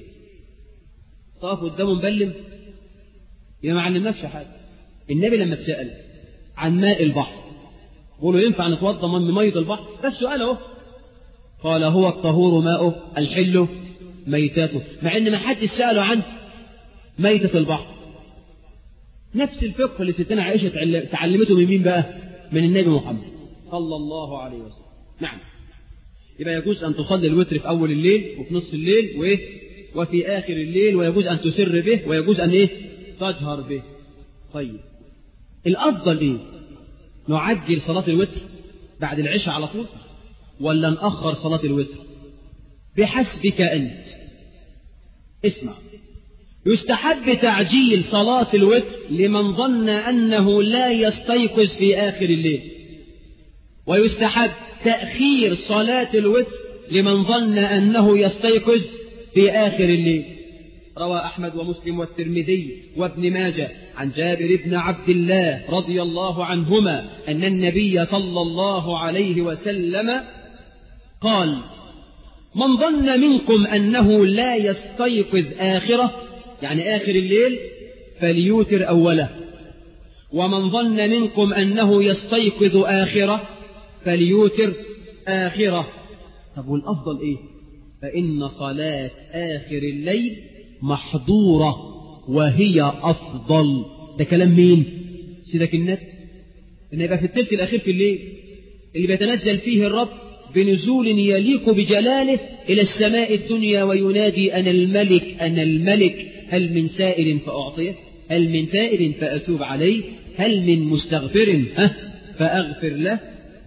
طاف قدامه مبلم، يا ما علمناكش حاجة. النبي لما تسأل عن ماء البحر قولوا ينفع نتوضى من مية البحر؟ ده السؤال اهو. قال هو الطهور ماؤه الحل ميتاته، مع ان ما حد سأله عن ميتة البحر. نفس الفقه اللي ستنا عائشة تعلمته من مين بقى؟ من النبي محمد صلى الله عليه وسلم. نعم، يبقى يجوز أن تصلي الوتر في أول الليل وفي نصف الليل وإيه؟ وفي آخر الليل، ويجوز أن تسر به، ويجوز أن إيه؟ تجهر به. طيب الأفضل إيه؟ نعجل صلاة الوتر بعد العشاء على طول ولا نأخر صلاة الوتر؟ بحسبك أنت. اسمع، يستحب تعجيل صلاة الوتر لمن ظن أنه لا يستيقظ في آخر الليل، ويستحب تأخير صلاة الوتر لمن ظن أنه يستيقظ في آخر الليل. روى أحمد ومسلم والترمذي وابن ماجه عن جابر بن عبد الله رضي الله عنهما أن النبي صلى الله عليه وسلم قال: من ظن منكم أنه لا يستيقظ آخرة، يعني آخر الليل، فليوتر أوله، ومن ظن منكم أنه يستيقظ آخرة فليوتر آخرة. طب والأفضل إيه؟ فإن صلاة آخر الليل محظورة وهي أفضل. ده كلام مين؟ سيدك النبي. إن يبقى في الثلث الأخير في الليل اللي بيتنزل فيه الرب بنزول يليق بجلاله إلى السماء الدنيا وينادي أنا الملك أنا الملك، هل من سائل فأعطيه، هل من تائب فأتوب عليه، هل من مستغفر ها فأغفر له.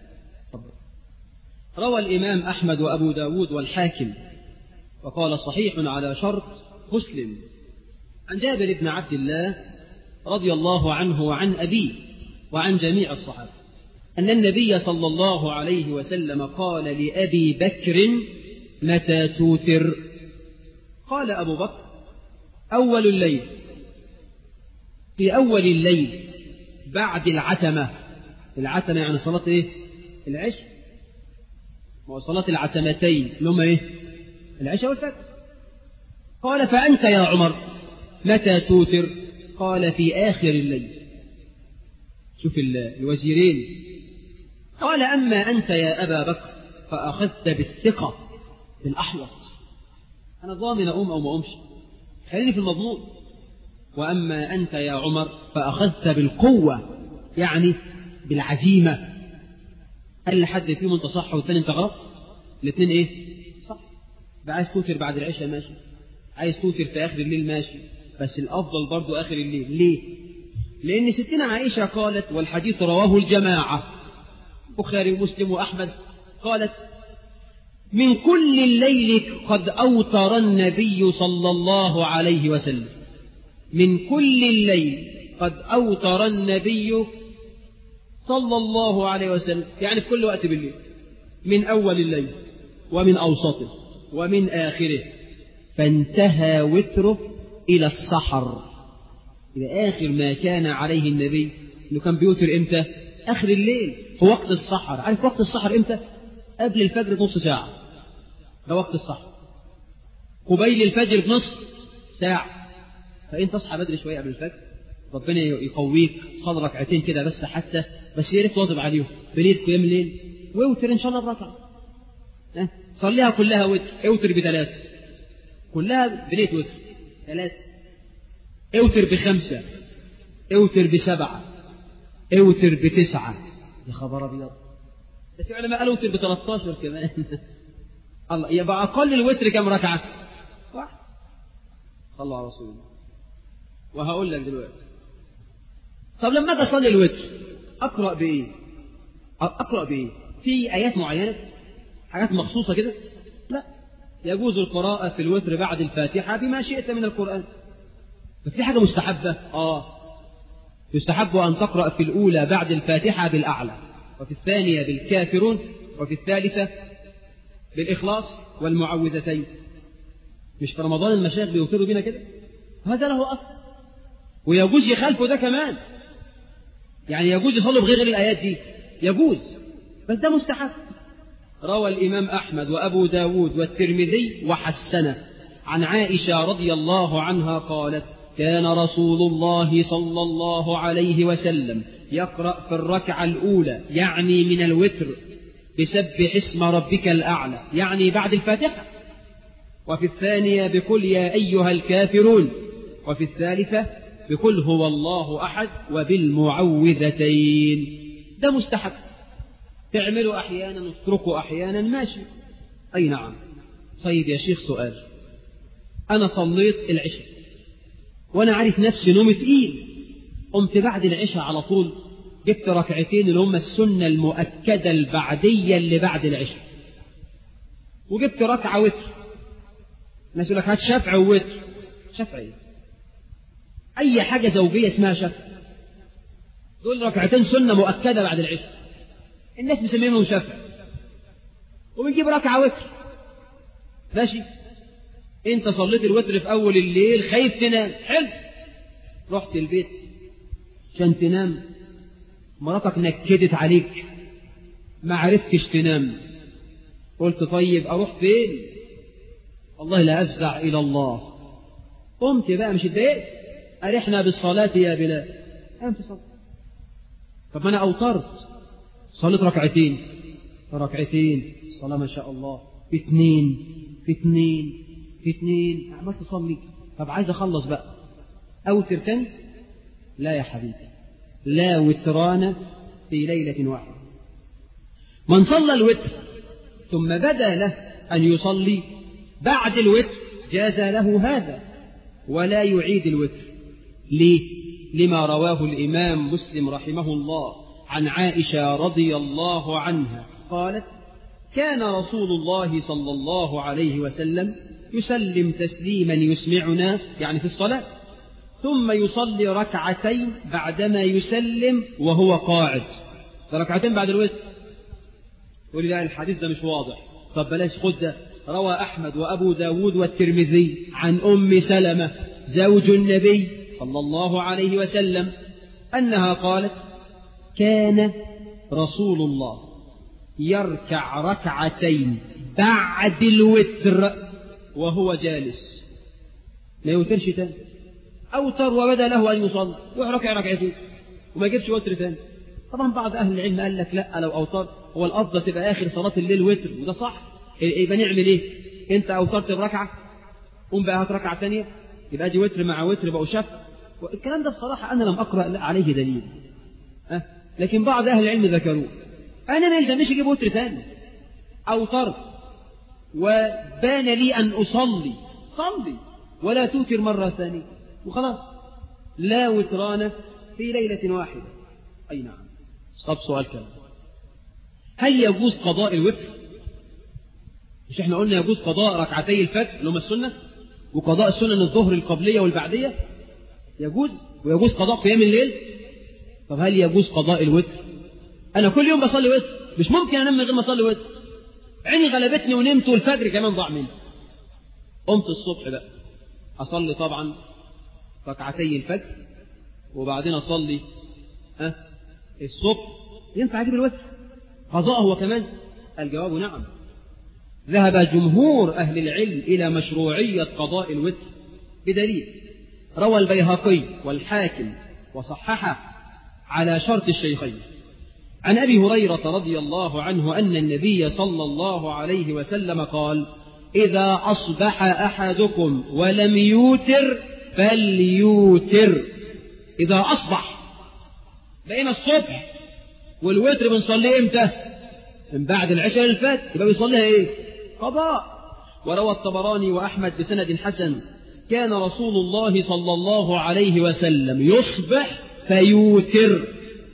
روى الإمام أحمد وأبو داود والحاكم وقال صحيح على شرط مسلم عن جابر بن عبد الله رضي الله عنه وعن أبيه وعن جميع الصحابة أن النبي صلى الله عليه وسلم قال لأبي بكر: متى توتر؟ قال أبو بكر: أول الليل. في أول الليل بعد العتمة. العتمة يعني صلاة إيه؟ العشاء. وصلاة العتمتين اللي هم إيه؟ العشاء والفجر. قال: فأنت يا عمر متى توتر؟ قال: في آخر الليل. شوف الوزيرين. قال: أما أنت يا أبا بكر فأخذت بالثقة بالأحوط، أنا ضامن أقوم أو ما أقومش، خليني في المضمون. وأما أنت يا عمر فأخذت بالقوة، يعني بالعزيمة. هل لحد فيهم أنت صح والثاني أنت غلط؟ الاثنين إيه؟ صح. عايز توتر بعد العشاء ماشي، عايز توتر في آخر الليل ماشي، بس الأفضل برضو آخر الليل. ليه؟ لأن ستنا عائشة قالت، والحديث رواه الجماعة البخاري ومسلم وأحمد، قالت: من كل الليل قد أوتر النبي صلى الله عليه وسلم. من كل الليل قد أوتر النبي صلى الله عليه وسلم، يعني في كل وقت بالليل، من أول الليل ومن أوسطه ومن آخره. فانتهى وتره إلى السحر، إلى آخر ما كان عليه النبي إنه كان بيوتر إمتى؟ آخر الليل في وقت السحر. عارف وقت السحر إمتى؟ قبل الفجر بنص ساعة، ده وقت السحر. قبيل الفجر بنص ساعة. فإن تصحى بدري شوية قبل الفجر ربنا يقويك، صلي ركعتين كده بس، حتى بس يا ريت تواظب عليهم بليل قيام الليل، واوتر إن شاء الله بركعة. أه؟ صليها كلها وتر، اوتر بثلاثة، كلها بنيت وتر ثلاثة، اوتر بخمسة، اوتر بسبعة، اوتر بتسعة. يا خبر أبيض، ده في علماء قالوا اوتر بثلاثة عشر كمان. الله، يبقى أقل الوتر كم ركعة؟ واحد. صلوا على رسول الله. وهقول لك دلوقتي، طب لما أجي أصلي الوتر أقرأ بإيه؟ أقرأ بإيه؟ في آيات معينة، حاجات مخصوصة كده؟ لا، يجوز القراءة في الوتر بعد الفاتحة بما شئت من القرآن. في حاجة مستحبة؟ آه، يستحب أن تقرأ في الأولى بعد الفاتحة بالأعلى، وفي الثانية بالكافرون، وفي الثالثة بالإخلاص والمعوذتين. مش في رمضان المشايخ بيوتروا بينا كده؟ هذا له أصل، ويجوز يخالفوا ده كمان، يعني يجوز يصلوا بغير الآيات دي، يجوز، بس ده مستحب. روى الإمام أحمد وأبو داود والترمذي وحسنه عن عائشة رضي الله عنها قالت: كان رسول الله صلى الله عليه وسلم يقرأ في الركعة الأولى، يعني من الوتر، بسبح اسم ربك الأعلى، يعني بعد الفاتحة، وفي الثانية بقل يا أيها الكافرون، وفي الثالثة بقل هو الله أحد وبالمعوذتين. ده مستحب، تعملوا أحيانا وتتركوا أحيانا، ماشي. أي نعم. طيب يا شيخ سؤال، أنا صليت العشاء وأنا عارف نفسي نوم تقيل، قمت بعد العشاء على طول جبت ركعتين اللي هم السنة المؤكدة البعدية اللي بعد العشاء، وجبت ركعة وتر. الناس يقول لك هات شفع ووتر. شفع ايه؟ أي حاجة زوجية اسمها شفع. دول ركعتين سنة مؤكدة بعد العشاء، الناس مسمينهم شفع، وبنجيب ركعة وتر. ماشي، انت صليت الوتر في أول الليل، خايف تنام، حلو، رحت البيت عشان تنام، مراتك نكدت عليك، ما عرفتش تنام، قلت طيب أروح فين؟ والله لا أفزع إلى الله. قمت بقى، مش اتضايقت، أرحنا بالصلاة يا بلال، قمت صلت. طب ما أنا أوترت، صليت ركعتين ركعتين الصلاة ما شاء الله، في اثنين في اثنين في اثنين، عملت تصلي. طب عايز أخلص بقى، أوتر تاني؟ لا يا حبيبي، لا وتران في ليلة واحدة. من صلى الوتر ثم بدا له أن يصلي بعد الوتر جاز له هذا، ولا يعيد الوتر. ليه؟ لما رواه الإمام مسلم رحمه الله عن عائشة رضي الله عنها قالت: كان رسول الله صلى الله عليه وسلم يسلم تسليما يسمعنا، يعني في الصلاة، ثم يصلي ركعتين بعدما يسلم وهو قاعد. ده ركعتين بعد الوتر. تقول لي لا الحديث ده مش واضح، طب بلاش، خد ده. روى أحمد وأبو داود والترمذي عن أم سلمة زوج النبي صلى الله عليه وسلم أنها قالت: كان رسول الله يركع ركعتين بعد الوتر وهو جالس، ما يوترش تاني. أوتر وبدا له أن يصلي ويركع ركعتين وما يجيبش وتر تاني. طبعا بعض أهل العلم قال لك لا، لو أوتر هو الأفضل تبقى آخر صلاة الليل وتر، وده صح. يبقى نعمل إيه؟ أنت أوترت بركعة، قم بقى هات ركعة ثانية، يبقى دي وتر مع وتر بقوا شفع. والكلام ده بصراحة أنا لم أقرأ عليه دليل، أه؟ لكن بعض أهل العلم ذكروه. أنا ما يلزمنيش أجيب وتر ثاني، أوترت وبان لي أن أصلي، صلي ولا توتر مرة ثانية وخلاص. لا وتران في ليلة واحدة. أي نعم. طب سؤال كلام، هل يجوز قضاء الوتر؟ مش احنا قلنا يجوز قضاء ركعتي الفجر اللي هم السنة، وقضاء السنن الظهر القبلية والبعدية يجوز، ويجوز قضاء قيام الليل. طب هل يجوز قضاء الوتر؟ أنا كل يوم بصلي وتر، مش ممكن أنام من غير ما أصلي وتر. عيني غلبتني ونمت والفجر كمان ضاع مني، قمت الصبح بقى أصلي طبعا ركعتي الفجر وبعدين أصلي أه الصبح. ينفع أجيب الوتر قضاء هو كمان؟ الجواب نعم. ذهب جمهور أهل العلم إلى مشروعية قضاء الوتر بدليل روى البيهقي والحاكم وصححه على شرط الشيخين عن أبي هريرة رضي الله عنه أن النبي صلى الله عليه وسلم قال: إذا أصبح أحدكم ولم يوتر فليوتر. إذا أصبح، بقينا الصبح والوتر بنصليه إمتى؟ من بعد العشاء للفجر، يبقى بيصليها إيه؟ قضاء. وروى الطبراني وأحمد بسند حسن: كان رسول الله صلى الله عليه وسلم يصبح فيوتر.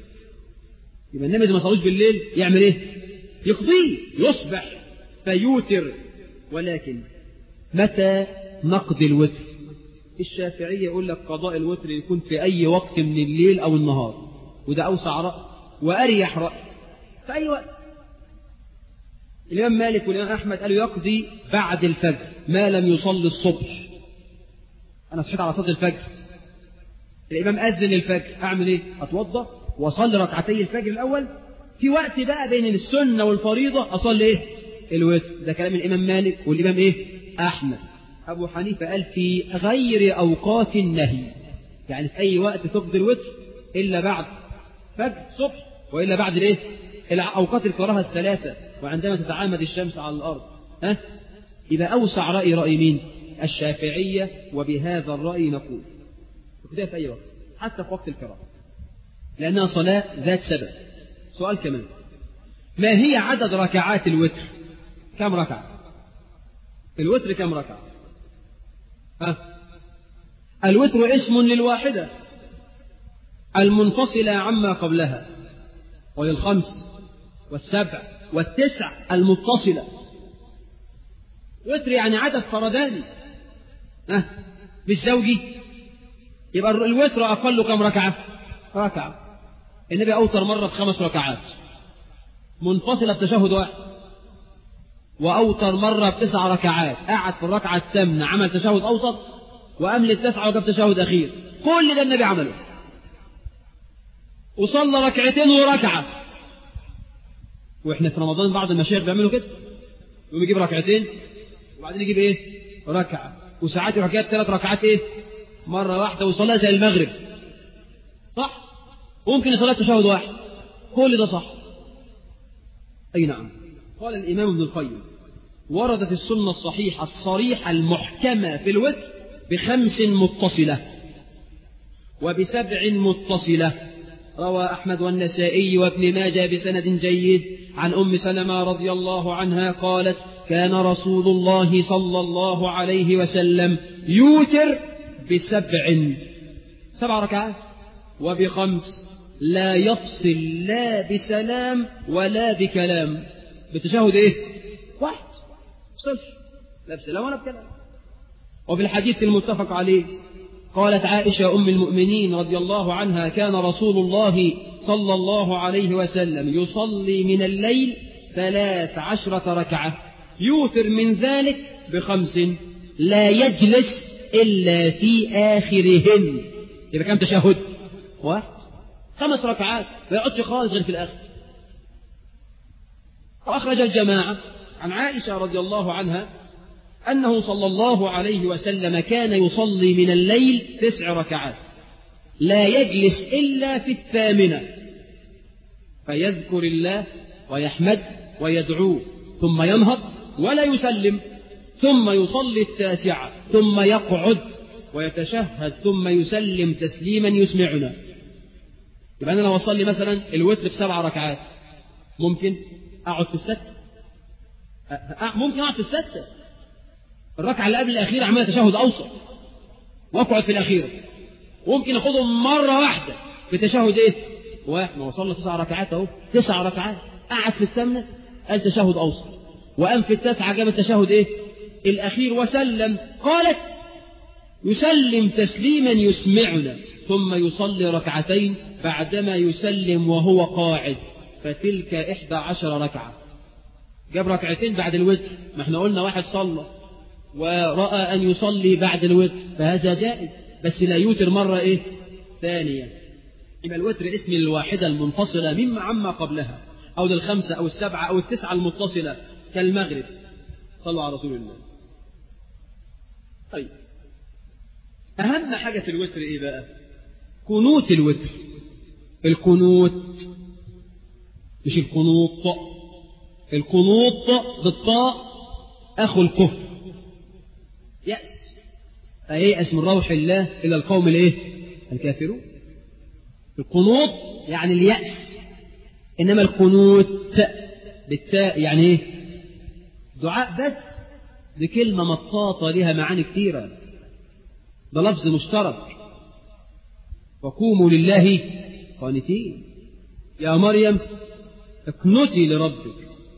يبقى النبي إذا ما صلوش بالليل يعمل إيه؟ يقضيه، يصبح فيوتر. ولكن متى نقضي الوتر؟ الشافعية يقول لك قضاء الوتر يكون في أي وقت من الليل أو النهار، وده أوسع رأي وأريح رأي، في أي وقت. الإمام مالك والإمام أحمد قالوا يقضي بعد الفجر ما لم يصلي الصبح. أنا صحيت على صلاة الفجر، الإمام أذن الفجر، أعمل إيه؟ أتوضأ وأصلي ركعتي الفجر الأول. في وقت بقى بين السنة والفريضة أصلي إيه؟ الوتر. ده كلام الإمام مالك والإمام إيه؟ أحمد. أبو حنيفة قال في غير أوقات النهي، يعني في أي وقت تقضي الوتر إلا بعد فجر الصبح، وإلا بعد الإيه؟ أوقات الكراهة الثلاثة، وعندما تتعامد الشمس على الأرض. ها؟ يبقى أوسع رأي رأي مين؟ الشافعية، وبهذا الرأي نقول وكده في أي وقت، حتى في وقت الكراهة، لأنها صلاة ذات سبب. سؤال كمان: ما هي عدد ركعات الوتر؟ كم ركعة؟ الوتر كم ركعة؟ ها؟ الوتر اسم للواحدة المنفصلة عما قبلها، وهي الخمس والسبع والتسع المتصلة. وتر يعني عدد فرداني، ها؟ مش زوجي. يبقى الوتر أقل كم ركعة؟ ركعة. النبي أوتر مرة بخمس ركعات منفصلة بتشهد واحد، وأوتر مرة بتسع ركعات، قعد في الركعة الثامنة عمل تشهد أوسط، وأمل التسعة وجاب تشهد أخير. كل ده النبي عمله، وصلى ركعتين وركعة. وإحنا في رمضان بعض المشايخ بيعملوا كده، يقوم يجيب ركعتين وبعدين يجيب إيه؟ ركعة. وساعات يروح جايب ثلاث ركعات إيه؟ مرة واحدة، ويصليها زي المغرب، صح؟ ممكن يصليها تشهد واحد. كل ده صح. أي نعم. قال الإمام ابن القيم: وردت السنة الصحيحة الصريحة المحكمة في الوتر بخمس متصلة وبسبع متصلة. روى أحمد والنسائي وابن ماجه بسند جيد عن أم سلمة رضي الله عنها قالت: كان رسول الله صلى الله عليه وسلم يوتر بسبع، سبع ركعات، وبخمس، لا يفصل لا بسلام ولا بكلام. بتشهد ايه؟ واحد، صلش لا بسلام ولا بكلام. وفي الحديث المتفق عليه قالت عائشة أم المؤمنين رضي الله عنها: كان رسول الله صلى الله عليه وسلم يصلي من الليل ثلاث عشرة ركعة، يوتر من ذلك بخمس، لا يجلس إلا في آخرهن. يبقى كم تشهد؟ واحد، خمس ركعات، ما يقعدش خالص غير في الآخر. وأخرج الجماعة عن عائشة رضي الله عنها أنه صلى الله عليه وسلم كان يصلي من الليل تسع ركعات، لا يجلس إلا في الثامنة، فيذكر الله ويحمد ويدعوه، ثم ينهض ولا يسلم، ثم يصلي التاسعة، ثم يقعد ويتشهد، ثم يسلم تسليما يسمعنا. يبقى أنا لو أصلي مثلا الوتر بسبع ركعات، ممكن أقعد في الستة، ممكن أقعد في الستة، الركعة اللي قبل الأخيرة عملها تشهد أوسط وأقعد في الأخيرة. ممكن أخذهم مرة واحدة بتشهد إيه؟ واحد. ما وصلنا تسع ركعات أهو، تسع ركعات، قعد في الثامنة قال تشهد أوسط، وقام في التاسعة جاب التشهد إيه؟ الأخير، وسلم. قالت: يسلم تسليما يسمعنا، ثم يصلي ركعتين بعدما يسلم وهو قاعد، فتلك إحدى عشر ركعة. جاب ركعتين بعد الوتر. ما احنا قلنا واحد صلى ورأى أن يصلي بعد الوتر فهذا جائز، بس لا يوتر مرة إيه ثانية. يبقى الوتر اسم الواحدة المنفصلة مما عما قبلها، أو للخمسة أو السبعة أو التسعة المتصلة كالمغرب. صلوا على رسول الله. طيب أهم حاجة في الوتر إيه بقى؟ قنوت الوتر. القنوت مش القنوط، القنوط بالطاء أخو الكفر، يأس، فييأس من روح الله إلى القوم الإيه؟ الكافرون. القنوط يعني اليأس، إنما القنوت بالتاء يعني إيه؟ دعاء بس، دي كلمة مطاطة لها معاني كثيرة، ده لفظ مشترك. وقوموا لله قانتين، يا مريم اقنتي لربك.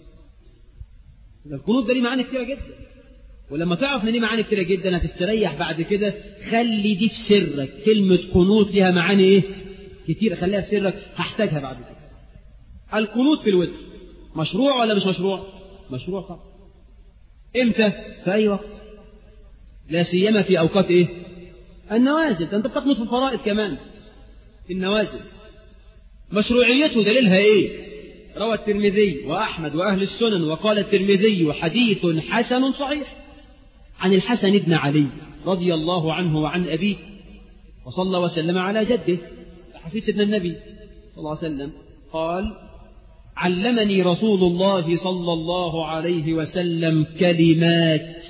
القنوت ده ليه معاني كثيرة جدا، ولما تعرف ان ليه معاني كثيرة جدا هتستريح بعد كده. خلي دي في سرك، كلمة قنوت لها معاني ايه كتير، خليها في سرك، هحتاجها بعد كده. القنوت في الوتر مشروع ولا مش مشروع؟ مشروع طبعا. امتى؟ في اي وقت، لا سيما في اوقات ايه النوازل. انت بتقنط في الفرائض كمان، في النوازل. مشروعيته دليلها ايه؟ روى الترمذي وأحمد وأهل السنن، وقال الترمذي حديث حسن صحيح عن الحسن بن علي رضي الله عنه وعن أبيه، وصلى وسلم على جده حفيد سيدنا النبي صلى الله عليه وسلم، قال: علمني رسول الله صلى الله عليه وسلم كلمات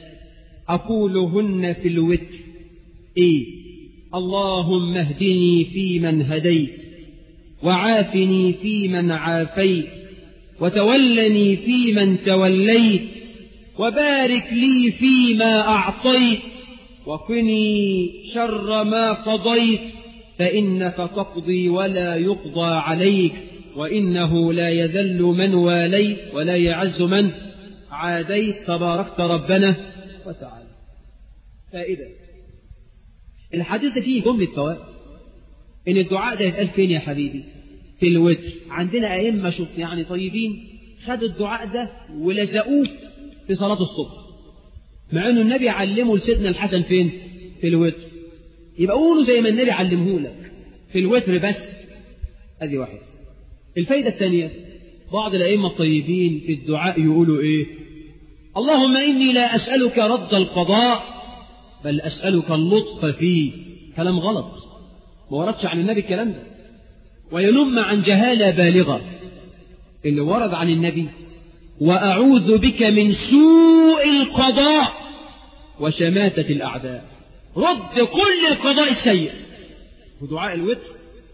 أقولهن في الوتر. إيه؟ اللهم اهدني فيمن هديت، وعافني فيمن عافيت، وتولني فيمن توليت، وبارك لي فيما أعطيت، وقني شر ما قضيت، فإنك تقضي ولا يقضى عليك، وإنه لا يذل من واليت ولا يعز من عاديت، تباركت ربنا وتعالى. فائدة الحديث فيه جملة فوائد. إن الدعاء ده يتقال فين يا حبيبي؟ في الوتر. عندنا أئمة شوف يعني طيبين خدوا الدعاء ده ولزقوه في صلاة الصبح، مع إنه النبي علمه لسيدنا الحسن فين؟ في الوتر. يبقى قولوا زي ما النبي علمه لك في الوتر بس. هذه واحدة. الفايدة الثانية، بعض الأئمة الطيبين في الدعاء يقولوا إيه؟ اللهم إني لا أسألك رد القضاء بل أسألك اللطف فيه. كلام غلط، ما وردش عن النبي الكلام ده، وينم عن جهالة بالغة. اللي ورد عن النبي: وأعوذ بك من سوء القضاء وشماتة الأعداء. رد كل القضاء السيء. ودعاء الوتر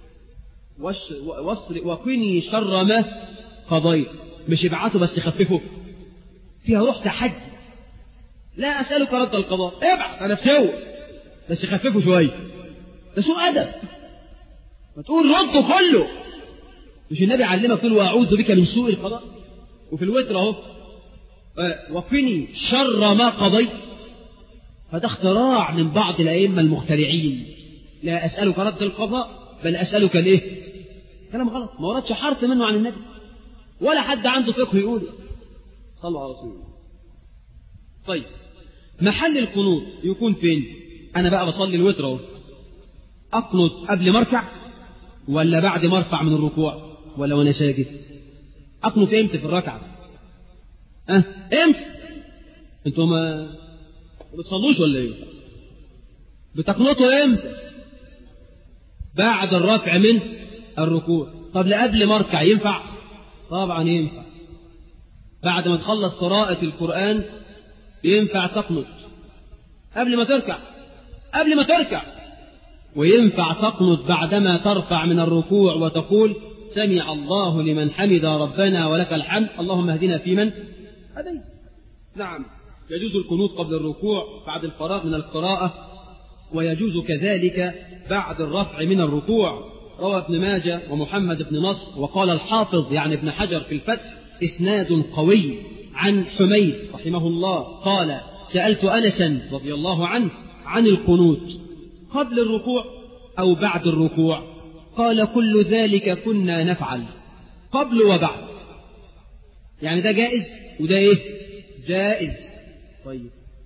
وقني شر ما قضيت، مش ابعته بس خففه، فيها روح تحدي. لا أسألك رد القضاء، ابعت أنا بسوء بس خففه شوية، ده سوء أدب. ما تقول رده كله. مش النبي علمك تقول وأعوذ بك من سوء القضاء؟ وفي الوتر اهو وقني شر ما قضيت. فده اختراع من بعض الأئمة المخترعين. لا أسألك رد القضاء بل أسألك الايه؟ كلام غلط، ما وردش حرف منه عن النبي ولا حد عنده فقه يقوله. صلوا على رسول الله. طيب محل القنوط يكون فين؟ أنا بقى بصلي الوتر اهو، أقنط قبل ما اركع ولا بعد ما ارفع من الركوع ولا وانا ساجد؟ أقنط امتى في الركعة؟ أه امتى؟ انتوا ما بتصلوش ولا ايه؟ بتقنطوا امتى؟ بعد الرفع من الركوع. طب قبل ما اركع ينفع؟ طبعا ينفع. بعد ما تخلص قراءة القرآن ينفع تقنط. قبل ما تركع قبل ما تركع وينفع تقنط بعدما ترفع من الركوع وتقول سمع الله لمن حمد ربنا ولك الحمد اللهم اهدنا فيمن هديت. نعم، يجوز القنوط قبل الركوع بعد الفراغ من القراءة، ويجوز كذلك بعد الرفع من الركوع. روى ابن ماجه ومحمد بن نصر، وقال الحافظ يعني ابن حجر في الفتح إسناد قوي عن حميد رحمه الله قال سألت أنسا رضي الله عنه عن القنوت قبل الركوع أو بعد الركوع، قال كل ذلك كنا نفعل قبل وبعد. يعني ده جائز وده إيه؟ جائز. طيب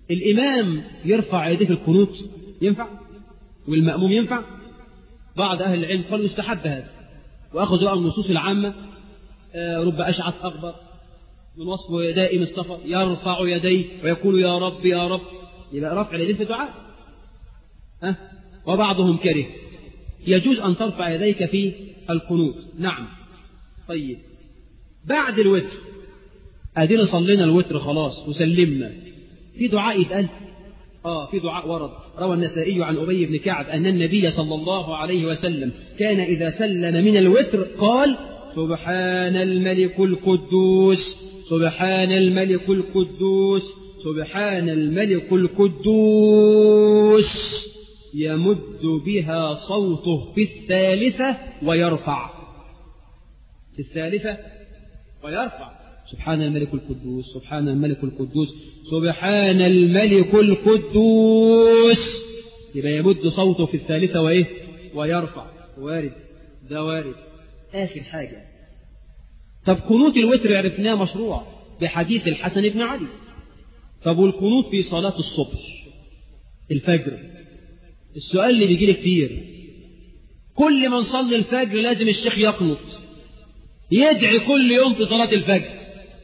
الإمام يرفع يديه في القنوت ينفع؟ والمأموم ينفع؟ بعض أهل العلم قالوا يستحب هذا، وأخذوا بقى النصوص العامة رب أشعث أغبر من وصفه دائم السفر يرفع يديه ويقول يا رب يا رب، يبقى رفع اليدين في دعاء. أه؟ وبعضهم كره يجوز أن ترفع يديك في القنوت. نعم. طيب بعد الوتر أدينا صلينا الوتر خلاص وسلمنا، في دعاء يتقال؟ آه في دعاء ورد، روى النسائي عن أبي بن كعب أن النبي صلى الله عليه وسلم كان إذا سلم من الوتر قال سبحان الملك القدوس سبحان الملك القدوس سبحان الملك القدوس، يمد بها صوته في الثالثة ويرفع، في الثالثة ويرفع سبحان الملك القدوس سبحان الملك القدوس سبحان الملك القدوس، يبقى يمد صوته في الثالثة وإيه ويرفع. وارد، ده وارد. آخر حاجة، طب قنوت الوتر عرفناه مشروع بحديث الحسن بن علي. طب والقنوت في صلاة الصبح الفجر، السؤال اللي بيجي لي كتير، كل ما نصلي الفجر لازم الشيخ يقنط يدعي كل يوم في صلاة الفجر.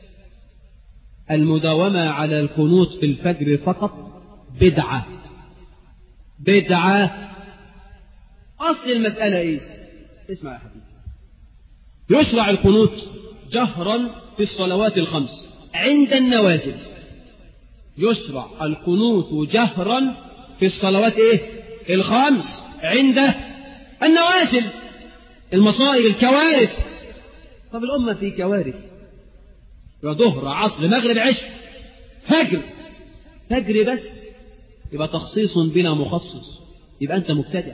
المداومة على القنوت في الفجر فقط بدعة، بدعة. أصل المسألة إيه؟ اسمع يا حبيبي، يشرع القنوت جهرا في الصلوات الخمس عند النوازل، يشرع القنوت جهرا في الصلوات إيه؟ الخمس عند النوازل، المصائب الكوارث. طب الأمة في كوارث، ظهر عصر مغرب عشاء فجر، فجر بس، يبقى تخصيص بلا مخصص، يبقى أنت مبتدع.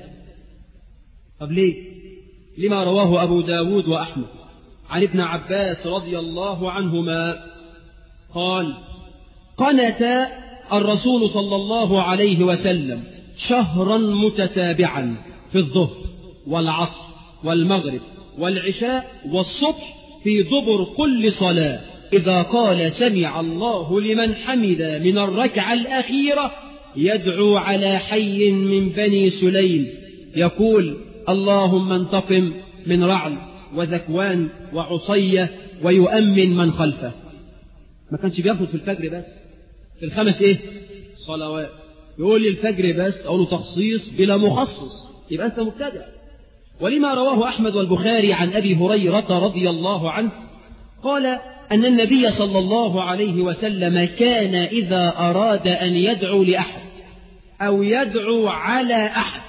طب ليه؟ لما رواه أبو داود وأحمد عن ابن عباس رضي الله عنهما قال قنت الرسول صلى الله عليه وسلم شهرا متتابعا في الظهر والعصر والمغرب والعشاء والصبح في دبر كل صلاة إذا قال سمع الله لمن حمد من الركعة الأخيرة يدعو على حي من بني سليم يقول اللهم انتقم من رعل وذكوان وعصية ويؤمن من خلفه. ما كانش بياخد في الفجر بس، في الخمس ايه صلوات، يقول لي الفجر بس، أقوله تخصيص بلا مخصص، يبقى أنت مبتدع. ولما رواه أحمد والبخاري عن أبي هريرة رضي الله عنه قال أن النبي صلى الله عليه وسلم كان إذا أراد أن يدعو لأحد أو يدعو على أحد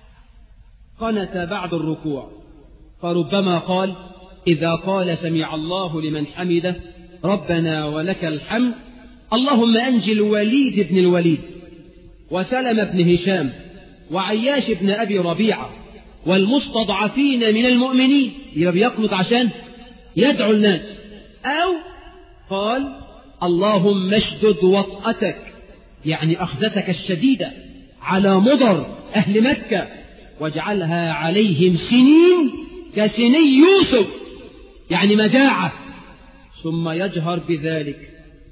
قنت بعد الركوع، فربما قال إذا قال سمع الله لمن حمده ربنا ولك الحمد اللهم أنجي الوليد بن الوليد وسلم بن هشام وعياش بن أبي ربيعة والمستضعفين من المؤمنين، يبقى بيقنط عشان يدعو الناس. أو قال اللهم اشدد وطأتك، يعني أخذتك الشديدة على مضر أهل مكة واجعلها عليهم سنين كسني يوسف، يعني مجاعة، ثم يجهر بذلك.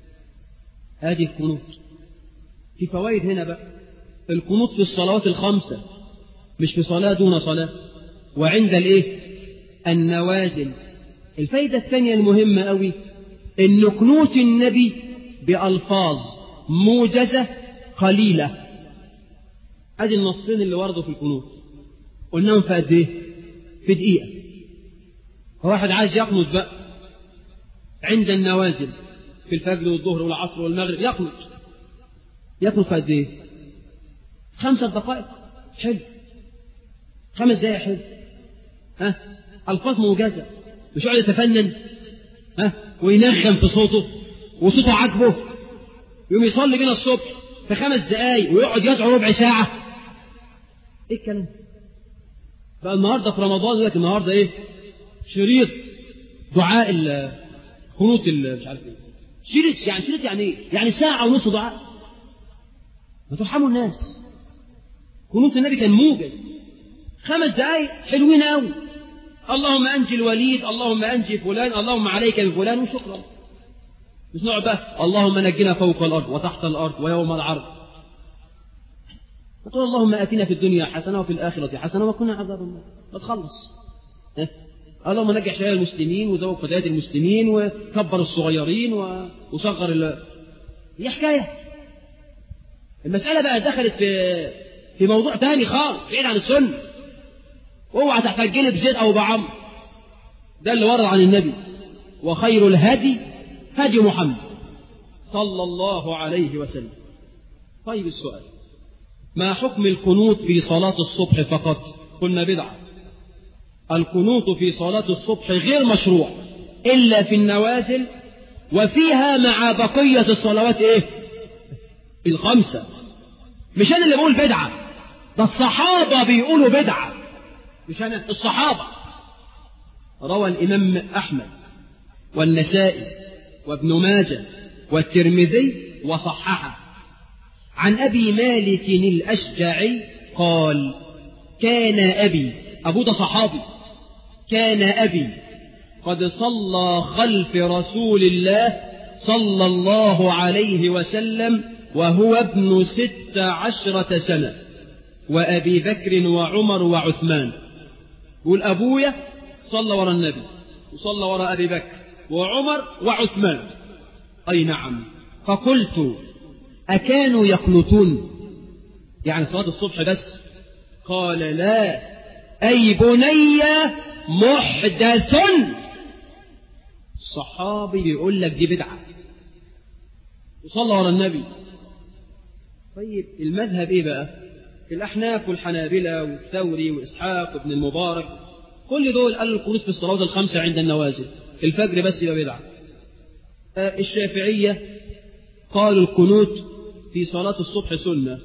هذه القنوت. في فوائد هنا بقى، القنوت في الصلوات الخمسة، مش في صلاة دون صلاة، وعند الايه النوازل. الفايدة الثانية المهمة قوي ان قنوت النبي بألفاظ موجزة قليلة. ادي النصين اللي وردوا في القنوت، قلناهم في قد ايه؟ في دقيقة. واحد عايز يقنط بقى عند النوازل في الفجر والظهر والعصر والمغرب، يقنط يقنط في قد ايه؟ خمسة دقائق. حلو، خمس دقائق. حلو، ها ألفاظ موجزة، مش يقعد يتفنن ها وينغم في صوته وصوته عاجبه، يقوم يصلي بينا الصبح في خمس دقائق ويقعد يدعو ربع ساعة. ايه الكلام بقى؟ النهارده في رمضان يقول لك النهارده ايه؟ شريط دعاء القنوت مش عارف ايه. شريط يعني شريط يعني ايه؟ يعني ساعة ونص دعاء. ما ترحموا الناس. قنوت النبي كان موجز، خمس دقائق حلوين قوي. اللهم أنجي الوليد، اللهم أنجي فلان، اللهم عليك بفلان، وشكرا. مش نقعد بقى اللهم نجنا فوق الأرض وتحت الأرض ويوم العرض. تقول اللهم آتنا في الدنيا حسنة وفي الآخرة حسنة وكنا عذاب النار. ما تخلص. اللهم نجح شباب المسلمين وزوج فتيات المسلمين وكبر الصغيرين وصغر ال... هي حكاية. المسألة بقى دخلت في في موضوع تاني خالص بعيد عن السنة. اوعى تحتجني بزيت أو بعمر. ده اللي ورد عن النبي. وخير الهدي هدي محمد صلى الله عليه وسلم. طيب السؤال، ما حكم القنوت في صلاة الصبح فقط؟ قلنا بدعة. القنوت في صلاة الصبح غير مشروع إلا في النوازل وفيها مع بقية الصلوات إيه؟ الخمسة. مش أنا اللي بقول بدعة، ده الصحابة بيقولوا بدعة، مش أنا، الصحابة. روى الإمام أحمد والنسائي وابن ماجه والترمذي وصححه عن أبي مالك الأشجعي قال: كان أبي، أبو ده صحابي، كان أبي قد صلى خلف رسول الله صلى الله عليه وسلم وهو ابن ست عشرة سنة، وأبي بكر وعمر وعثمان. يقول أبويا صلى وراء النبي وصلى وراء أبي بكر وعمر وعثمان. أي نعم. فقلت: أكانوا يقنطون يعني صلاة الصبح بس؟ قال: لا، أي بني محدث. الصحابي بيقول لك دي بدعة وصلى وراء النبي. طيب المذهب إيه بقى؟ الأحناف والحنابلة والثوري وإسحاق وابن المبارك كل دول قالوا القنوت في الصلوات الخمسة عند النوازل، الفجر بس يبقى بدعة. الشافعية قالوا القنوت في صلاة الصبح سنة.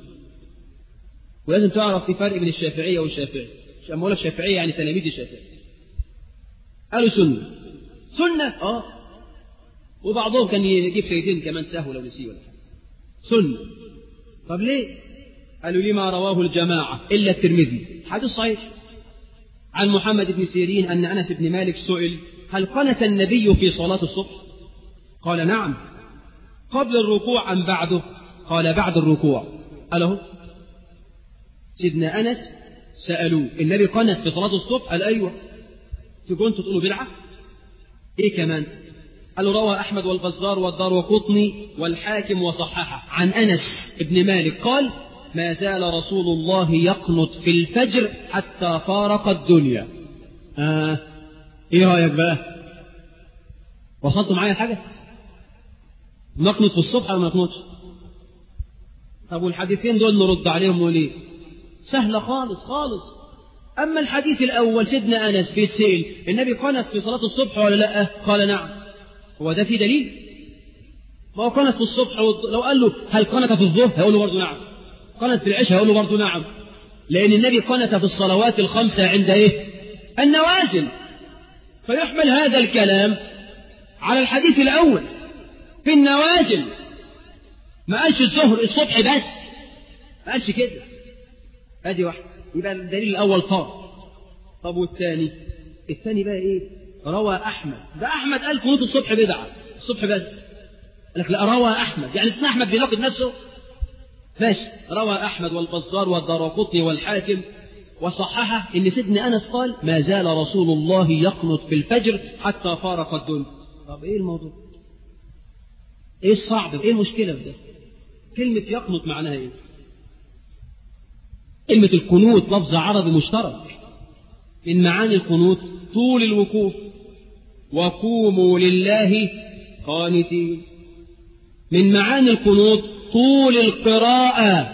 ولازم تعرف في فرق بين الشافعية والشافعي. مش أما أقول لك شافعية يعني تلاميذ الشافعي. قالوا سنة سنة اه وبعضهم كان يجيب سيدين كمان سهو لو نسيه ولا حاجة. سنة. طب ليه؟ قالوا لما رواه الجماعة إلا الترمذي، حديث صحيح عن محمد بن سيرين أن أنس بن مالك سئل: هل قنت النبي في صلاة الصبح؟ قال: نعم. قبل الركوع أم بعده؟ قال: بعد الركوع. قاله سيدنا أنس سألوه: النبي قنت في صلاة الصبح؟ قال: أيوة. كنتوا تقولوا بدعة؟ إيه كمان؟ قالوا: روى أحمد والبزار والدارقطني والحاكم وصححه عن أنس بن مالك قال: ما زال رسول الله يقنط في الفجر حتى فارق الدنيا. آه. إيه رأيك بقى؟ وصلتوا معايا حاجة؟ نقنط في الصبح ولا ما نقنطش؟ طب والحديثين دول نرد عليهم وليه؟ سهلة خالص خالص. أما الحديث الأول سيدنا أنس بيتسأل: النبي قنت في صلاة الصبح ولا لا؟ قال: نعم. هو ده في دليل؟ ما هو قنت في الصبح، لو قال له هل قنت في الظهر هيقول له برضه نعم، قنت في العشاء هيقول له برضه نعم، لأن النبي قنت في الصلوات الخمسة عند إيه؟ النوازل. فيحمل هذا الكلام على الحديث الأول في النوازل. ما قالش الظهر الصبح بس، ما قالش كده. ادي واحد، يبقى الدليل الاول طار. طب والثاني؟ الثاني بقى ايه؟ روى احمد. ده احمد قال قنوت الصبح بدعه الصبح بس. قال لك لا، روى احمد يعني سيدنا احمد بيناقض نفسه. ماشي، روى احمد والبزار والدارقطني والحاكم وصححه ان سيدنا انس قال: ما زال رسول الله يقنط في الفجر حتى فارق الدنيا. طب ايه الموضوع؟ ايه الصعب؟ ايه المشكله في ده؟ كلمه يقنط معناها ايه؟ كلمة القنوت لفظ عربي مشترك. من معاني القنوت طول الوقوف، وقوموا لله قانتين. من معاني القنوت طول القراءة،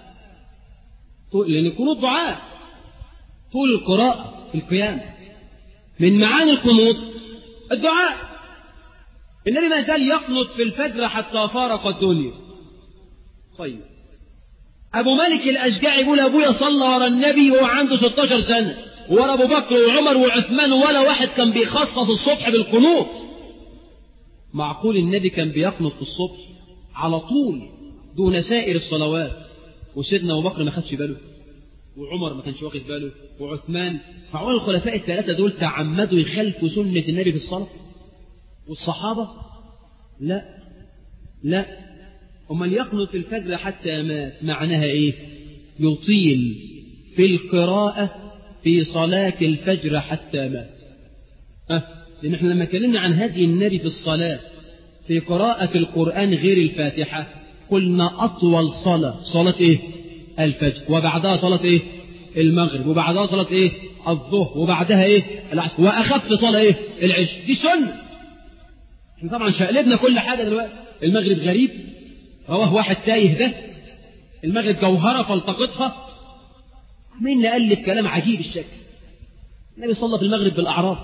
لأن القنوت دعاء، طول القراءة في القيام. من معاني القنوت الدعاء. النبي ما زال يقنط في الفجر حتى فارق الدنيا. طيب أبو مالك الأشجعي يقول: أبويا صلى ورا النبي وهو عنده ستة عشر سنة، ورا أبو بكر وعمر وعثمان، ولا واحد كان بيخصص الصبح بالقنوت. معقول النبي كان بيقنط في الصبح على طول دون سائر الصلوات، وسيدنا أبو بكر ما خدش باله، وعمر ما كانش واخد باله، وعثمان؟ معقول الخلفاء الثلاثة دول تعمدوا يخالفوا سنة النبي في الصلاة؟ والصحابة؟ لا، لا، أمال يقنط الفجر حتى مات معناها إيه؟ يطيل في القراءة في صلاة الفجر حتى مات. أه؟ لأن احنا لما اتكلمنا عن هدي النبي في الصلاة في قراءة القرآن غير الفاتحة قلنا أطول صلاة صلاة إيه؟ الفجر، وبعدها صلاة إيه؟ المغرب، وبعدها صلاة إيه؟ الظهر، وبعدها إيه؟ العصر، وأخف صلاة إيه؟ العشاء. دي سنة. احنا طبعا شقلبنا كل حاجة دلوقتي. المغرب غريب، رواه واحد تايه ده، المغرب جوهرة فالتقطها. مين نقلب كلام عجيب الشكل؟ النبي صلى في المغرب بالأعراب.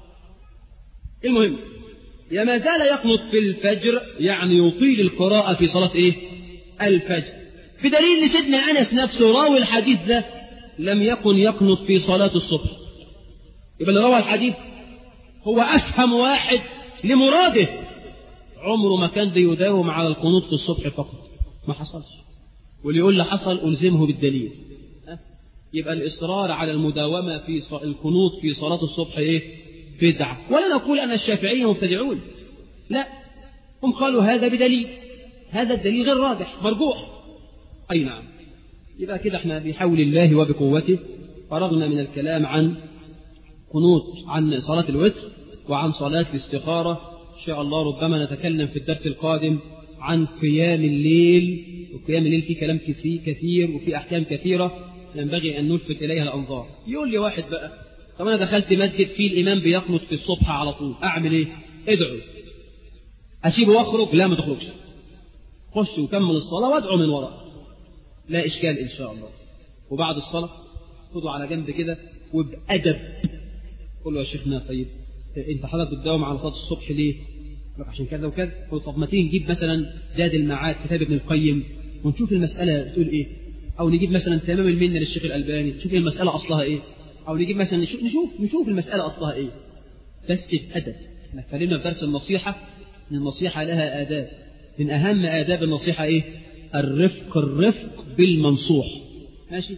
المهم، يا ما زال يقنط في الفجر، يعني يطيل القراءة في صلاة إيه؟ الفجر، بدليل لسيدنا أنس نفسه راوي الحديث ده لم يكن يقنط في صلاة الصبح. يبقى اللي روى الحديث هو أفهم واحد لمراده، عمره ما كان بيداوم على القنوط في الصبح فقط، ما حصلش. واللي يقول له حصل ألزمه بالدليل. يبقى الإصرار على المداومة في القنوط في صلاة الصبح إيه؟ بدعة. ولا نقول أن الشافعية مبتدعون، لا، هم قالوا هذا بدليل، هذا الدليل غير راجح مرجوح. أي نعم. يبقى كده احنا بحول الله وبقوته فرغنا من الكلام عن قنوط، عن صلاة الوتر وعن صلاة الاستخارة. إن شاء الله ربما نتكلم في الدرس القادم عن قيام الليل، وقيام الليل فيه كلام كثير وفي أحكام كثيرة ينبغي أن نلفت إليها الأنظار. يقول لي واحد بقى، طب أنا دخلت مسجد فيه الإمام بيقنط في الصبح على طول، أعمل إيه؟ ادعو. أسيبه وأخرج؟ لا، ما تخرجش، خش وكمل الصلاة وادعو من وراء، لا إشكال إن شاء الله. وبعد الصلاة خذوا على جنب كده وبأدب قل له يا شيخنا طيب أنت حضرتك بتداوم على صلاة الصبح ليه؟ عشان كذا وكذا. قل طب ما تيجي نجيب مثلا زاد المعاد كتاب ابن القيم ونشوف المسألة بتقول إيه، أو نجيب مثلا تمام المنة للشيخ الألباني نشوف المسألة أصلها إيه، أو نجيب مثلا نشوف نشوف نشوف المسألة أصلها إيه، بس بأدب. احنا اتكلمنا في درس النصيحة إن النصيحة لها آداب، من أهم آداب النصيحة إيه؟ الرفق، الرفق بالمنصوح، ماشي.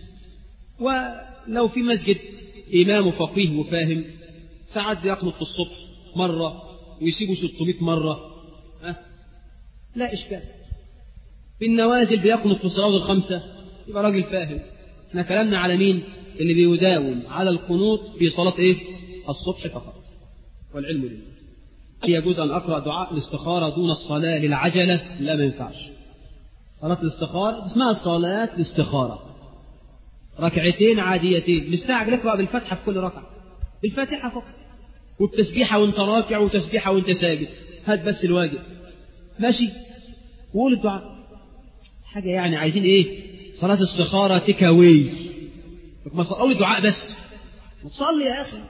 ولو في مسجد إمام فقيه وفاهم ساعات يقنط في الصبح مرة ويسيبوا ستمائة مرة، أه؟ لا إشكال. في النوازل بيقنط في الصلاة الخمسة، يبقى راجل فاهم. احنا كلامنا على مين؟ اللي بيداوم على القنوط في صلاة إيه؟ الصبح فقط، والعلم لله. يجوز أن أقرأ دعاء الاستخارة دون الصلاة للعجلة؟ لا، ما ينفعش. صلاة الاستخارة اسمها صلاة الاستخارة، ركعتين عاديتين، مستعجل اقرأ بالفتحة في كل ركعة، بالفاتحة فقط، والتسبيحة وانت راكع وتسبيحة وانت ساجد، هات بس الواجب، ماشي. وقول الدعاء حاجة يعني عايزين ايه؟ صلاة استخارة تكاوي، ما صلوا دعاء بس، ما تصلي يا أخي.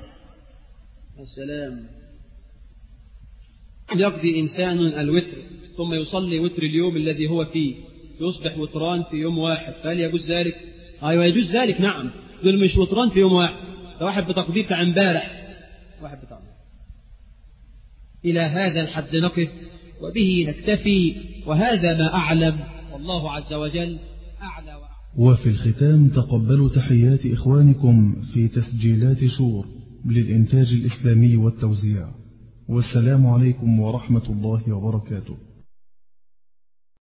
السلام. يقضي إنسان الوتر ثم يصلي وتر اليوم الذي هو فيه، يصبح وتران في يوم واحد، فهل يجوز ذلك؟ أيوة يجوز ذلك، نعم. دول مش وتران في يوم واحد، ده واحد بتقضيه بتاع امبارح، واحد بتاع. إلى هذا الحد نقف وبه نكتفي، وهذا ما أعلم، والله عز وجل أعلى وأعلى. وفي الختام تقبلوا تحيات إخوانكم في تسجيلات شور للإنتاج الإسلامي والتوزيع، والسلام عليكم ورحمة الله وبركاته.